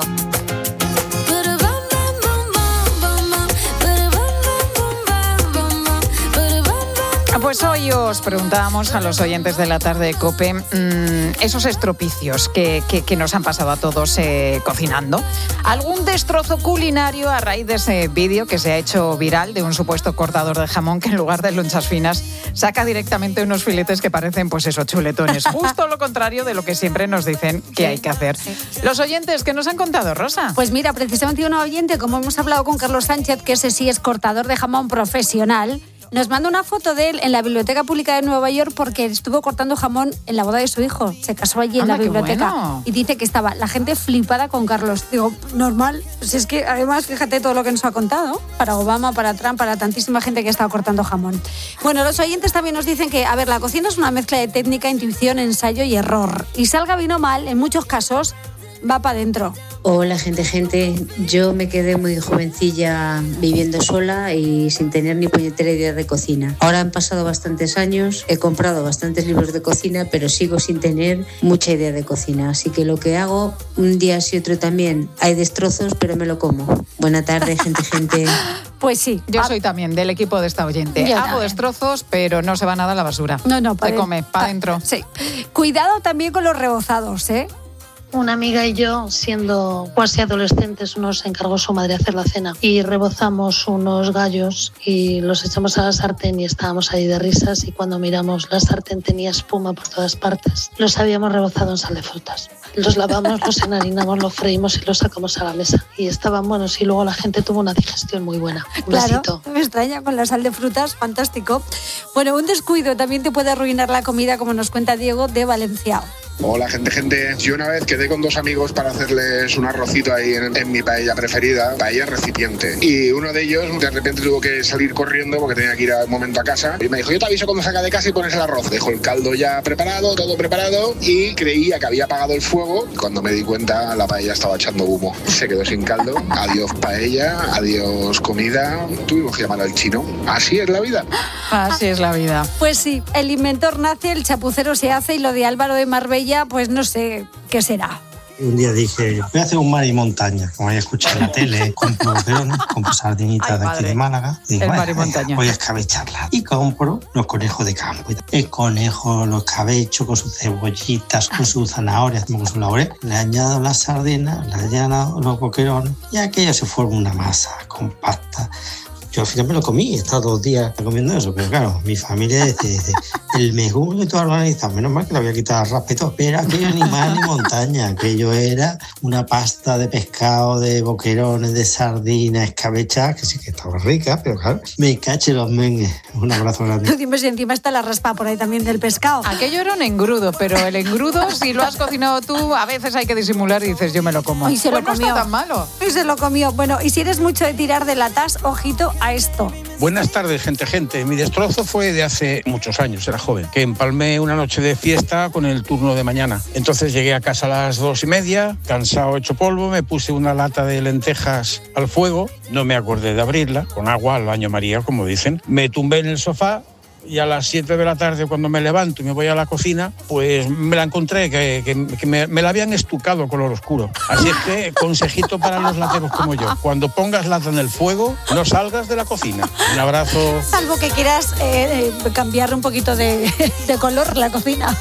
Speaker 1: Pues hoy os preguntábamos a los oyentes de la tarde de COPE esos estropicios que nos han pasado a todos cocinando. ¿Algún destrozo culinario a raíz de ese vídeo que se ha hecho viral de un supuesto cortador de jamón que en lugar de lonchas finas saca directamente unos filetes que parecen, pues eso, chuletones? Justo lo contrario de lo que siempre nos dicen que hay que hacer. Los oyentes, ¿qué nos han contado, Rosa?
Speaker 6: Pues mira, precisamente un oyente, como hemos hablado con Carlos Sánchez, que ese sí es cortador de jamón profesional, nos manda una foto de él en la Biblioteca Pública de Nueva York porque estuvo cortando jamón en la boda de su hijo. Se casó allí en la biblioteca. Bueno. Y dice que estaba la gente flipada con Carlos. Digo, normal. Pues es que además, fíjate todo lo que nos ha contado. Para Obama, para Trump, para tantísima gente que ha estado cortando jamón. Bueno, los oyentes también nos dicen que, a ver, la cocina es una mezcla de técnica, intuición, ensayo y error. Y salga bien o mal, en muchos casos, va para adentro.
Speaker 7: Hola gente, yo me quedé muy jovencilla viviendo sola y sin tener ni puñetera idea de cocina. Ahora han pasado bastantes años, he comprado bastantes libros de cocina, pero sigo sin tener mucha idea de cocina. Así que lo que hago, un día sí otro también, hay destrozos, pero me lo como. Buena tarde, gente.
Speaker 6: Pues sí.
Speaker 1: Yo soy también del equipo de esta oyente. Hago destrozos, pero no se va nada a la basura.
Speaker 6: No,
Speaker 1: para come, para adentro.
Speaker 6: Sí. Cuidado también con los rebozados, ¿eh?
Speaker 10: Una amiga y yo, siendo cuasi adolescentes, nos encargó su madre hacer la cena y rebozamos unos gallos y los echamos a la sartén y estábamos ahí de risas, y cuando miramos la sartén tenía espuma por todas partes. Los habíamos rebozado en sal de frutas. Los lavamos, los enharinamos, los freímos y los sacamos a la mesa. Y estaban buenos y luego la gente tuvo una digestión muy buena. Un besito.
Speaker 6: Me extraña con la sal de frutas, fantástico. Bueno, un descuido también te puede arruinar la comida, como nos cuenta Diego de Valencia.
Speaker 11: Hola gente, yo una vez quedé con dos amigos para hacerles un arrocito ahí en mi paella preferida, paella recipiente, y uno de ellos de repente tuvo que salir corriendo porque tenía que ir un momento a casa y me dijo, yo te aviso cuando salga de casa y pones el arroz. Dejó el caldo ya preparado, todo preparado, y creía que había apagado el fuego. Cuando me di cuenta, la paella estaba echando humo, se quedó sin caldo. Adiós paella, adiós comida, tuvimos que llamar al chino. Así es la vida.
Speaker 1: Así es la vida.
Speaker 6: Pues sí, el inventor nace, el chapucero se hace, y lo de Álvaro de Marbella, pues no sé qué será.
Speaker 12: Un día dije, voy a hacer un mar y montaña, como había escuchado en la tele, compro boquerones, compro sardinitas de aquí de Málaga. Digo,
Speaker 1: el mar y montaña.
Speaker 12: Voy a escabecharla. Y compro los conejos de campo. El conejo lo escabecho con sus cebollitas, con sus zanahorias, con sus laureles. Le añado las sardinas, le añado los boquerones, y aquello se forma una masa compacta. Yo al final me lo comí, he estado 2 días comiendo eso, pero claro, mi familia dice, el mejor que tú has organizado, menos mal que le había quitado el raspe y todo, pero aquello ni mar ni montaña, aquello era una pasta de pescado, de boquerones, de sardinas, escabechadas, que sí que estaba rica, pero claro, me caché los mengues. Un abrazo grande.
Speaker 6: Tú dime si encima está la raspa por ahí también del pescado.
Speaker 1: Aquello era un engrudo, pero el engrudo, si lo has cocinado tú, a veces hay que disimular y dices, yo me lo como.
Speaker 6: Y se lo comió.
Speaker 1: No está tan malo.
Speaker 6: Y se lo comió. Bueno, y si eres mucho de tirar de latas, ojito a esto.
Speaker 13: Buenas tardes, gente. Mi destrozo fue de hace muchos años, era joven, que empalmé una noche de fiesta con el turno de mañana. Entonces llegué a casa a las 2:30, cansado, hecho polvo, me puse una lata de lentejas al fuego, no me acordé de abrirla, con agua al baño María, como dicen. Me tumbé en el sofá, y a las 7 de la tarde, cuando me levanto y me voy a la cocina, pues me la encontré que me la habían estucado color oscuro. Así es que, consejito para los lateros como yo, cuando pongas lata en el fuego, no salgas de la cocina. Un abrazo.
Speaker 6: Salvo que quieras cambiar un poquito de color la cocina.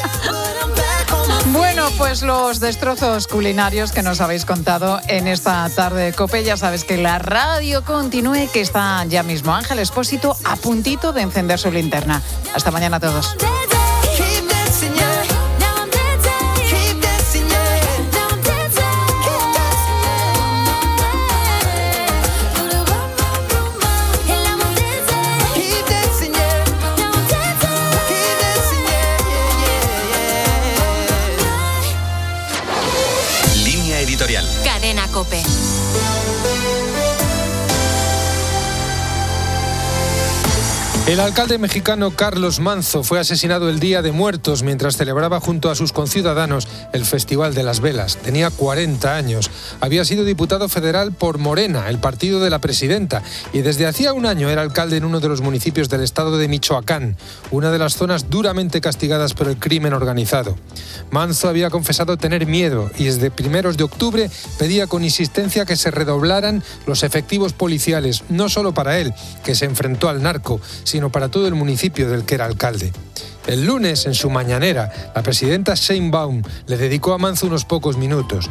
Speaker 1: Bueno, pues los destrozos culinarios que nos habéis contado en esta tarde de COPE. Ya sabes que la radio continúe, que está ya mismo Ángel Expósito a puntito de encender su linterna. Hasta mañana a todos.
Speaker 3: Cadena COPE.
Speaker 14: El alcalde mexicano Carlos Manzo fue asesinado el Día de Muertos mientras celebraba junto a sus conciudadanos el Festival de las Velas. Tenía 40 años. Había sido diputado federal por Morena, el partido de la presidenta, y desde hacía un año era alcalde en uno de los municipios del estado de Michoacán, una de las zonas duramente castigadas por el crimen organizado. Manzo había confesado tener miedo y desde primeros de octubre pedía con insistencia que se redoblaran los efectivos policiales, no solo para él, que se enfrentó al narco, sino para todo el municipio del que era alcalde. El lunes, en su mañanera, la presidenta Sheinbaum le dedicó a Manzo unos pocos minutos.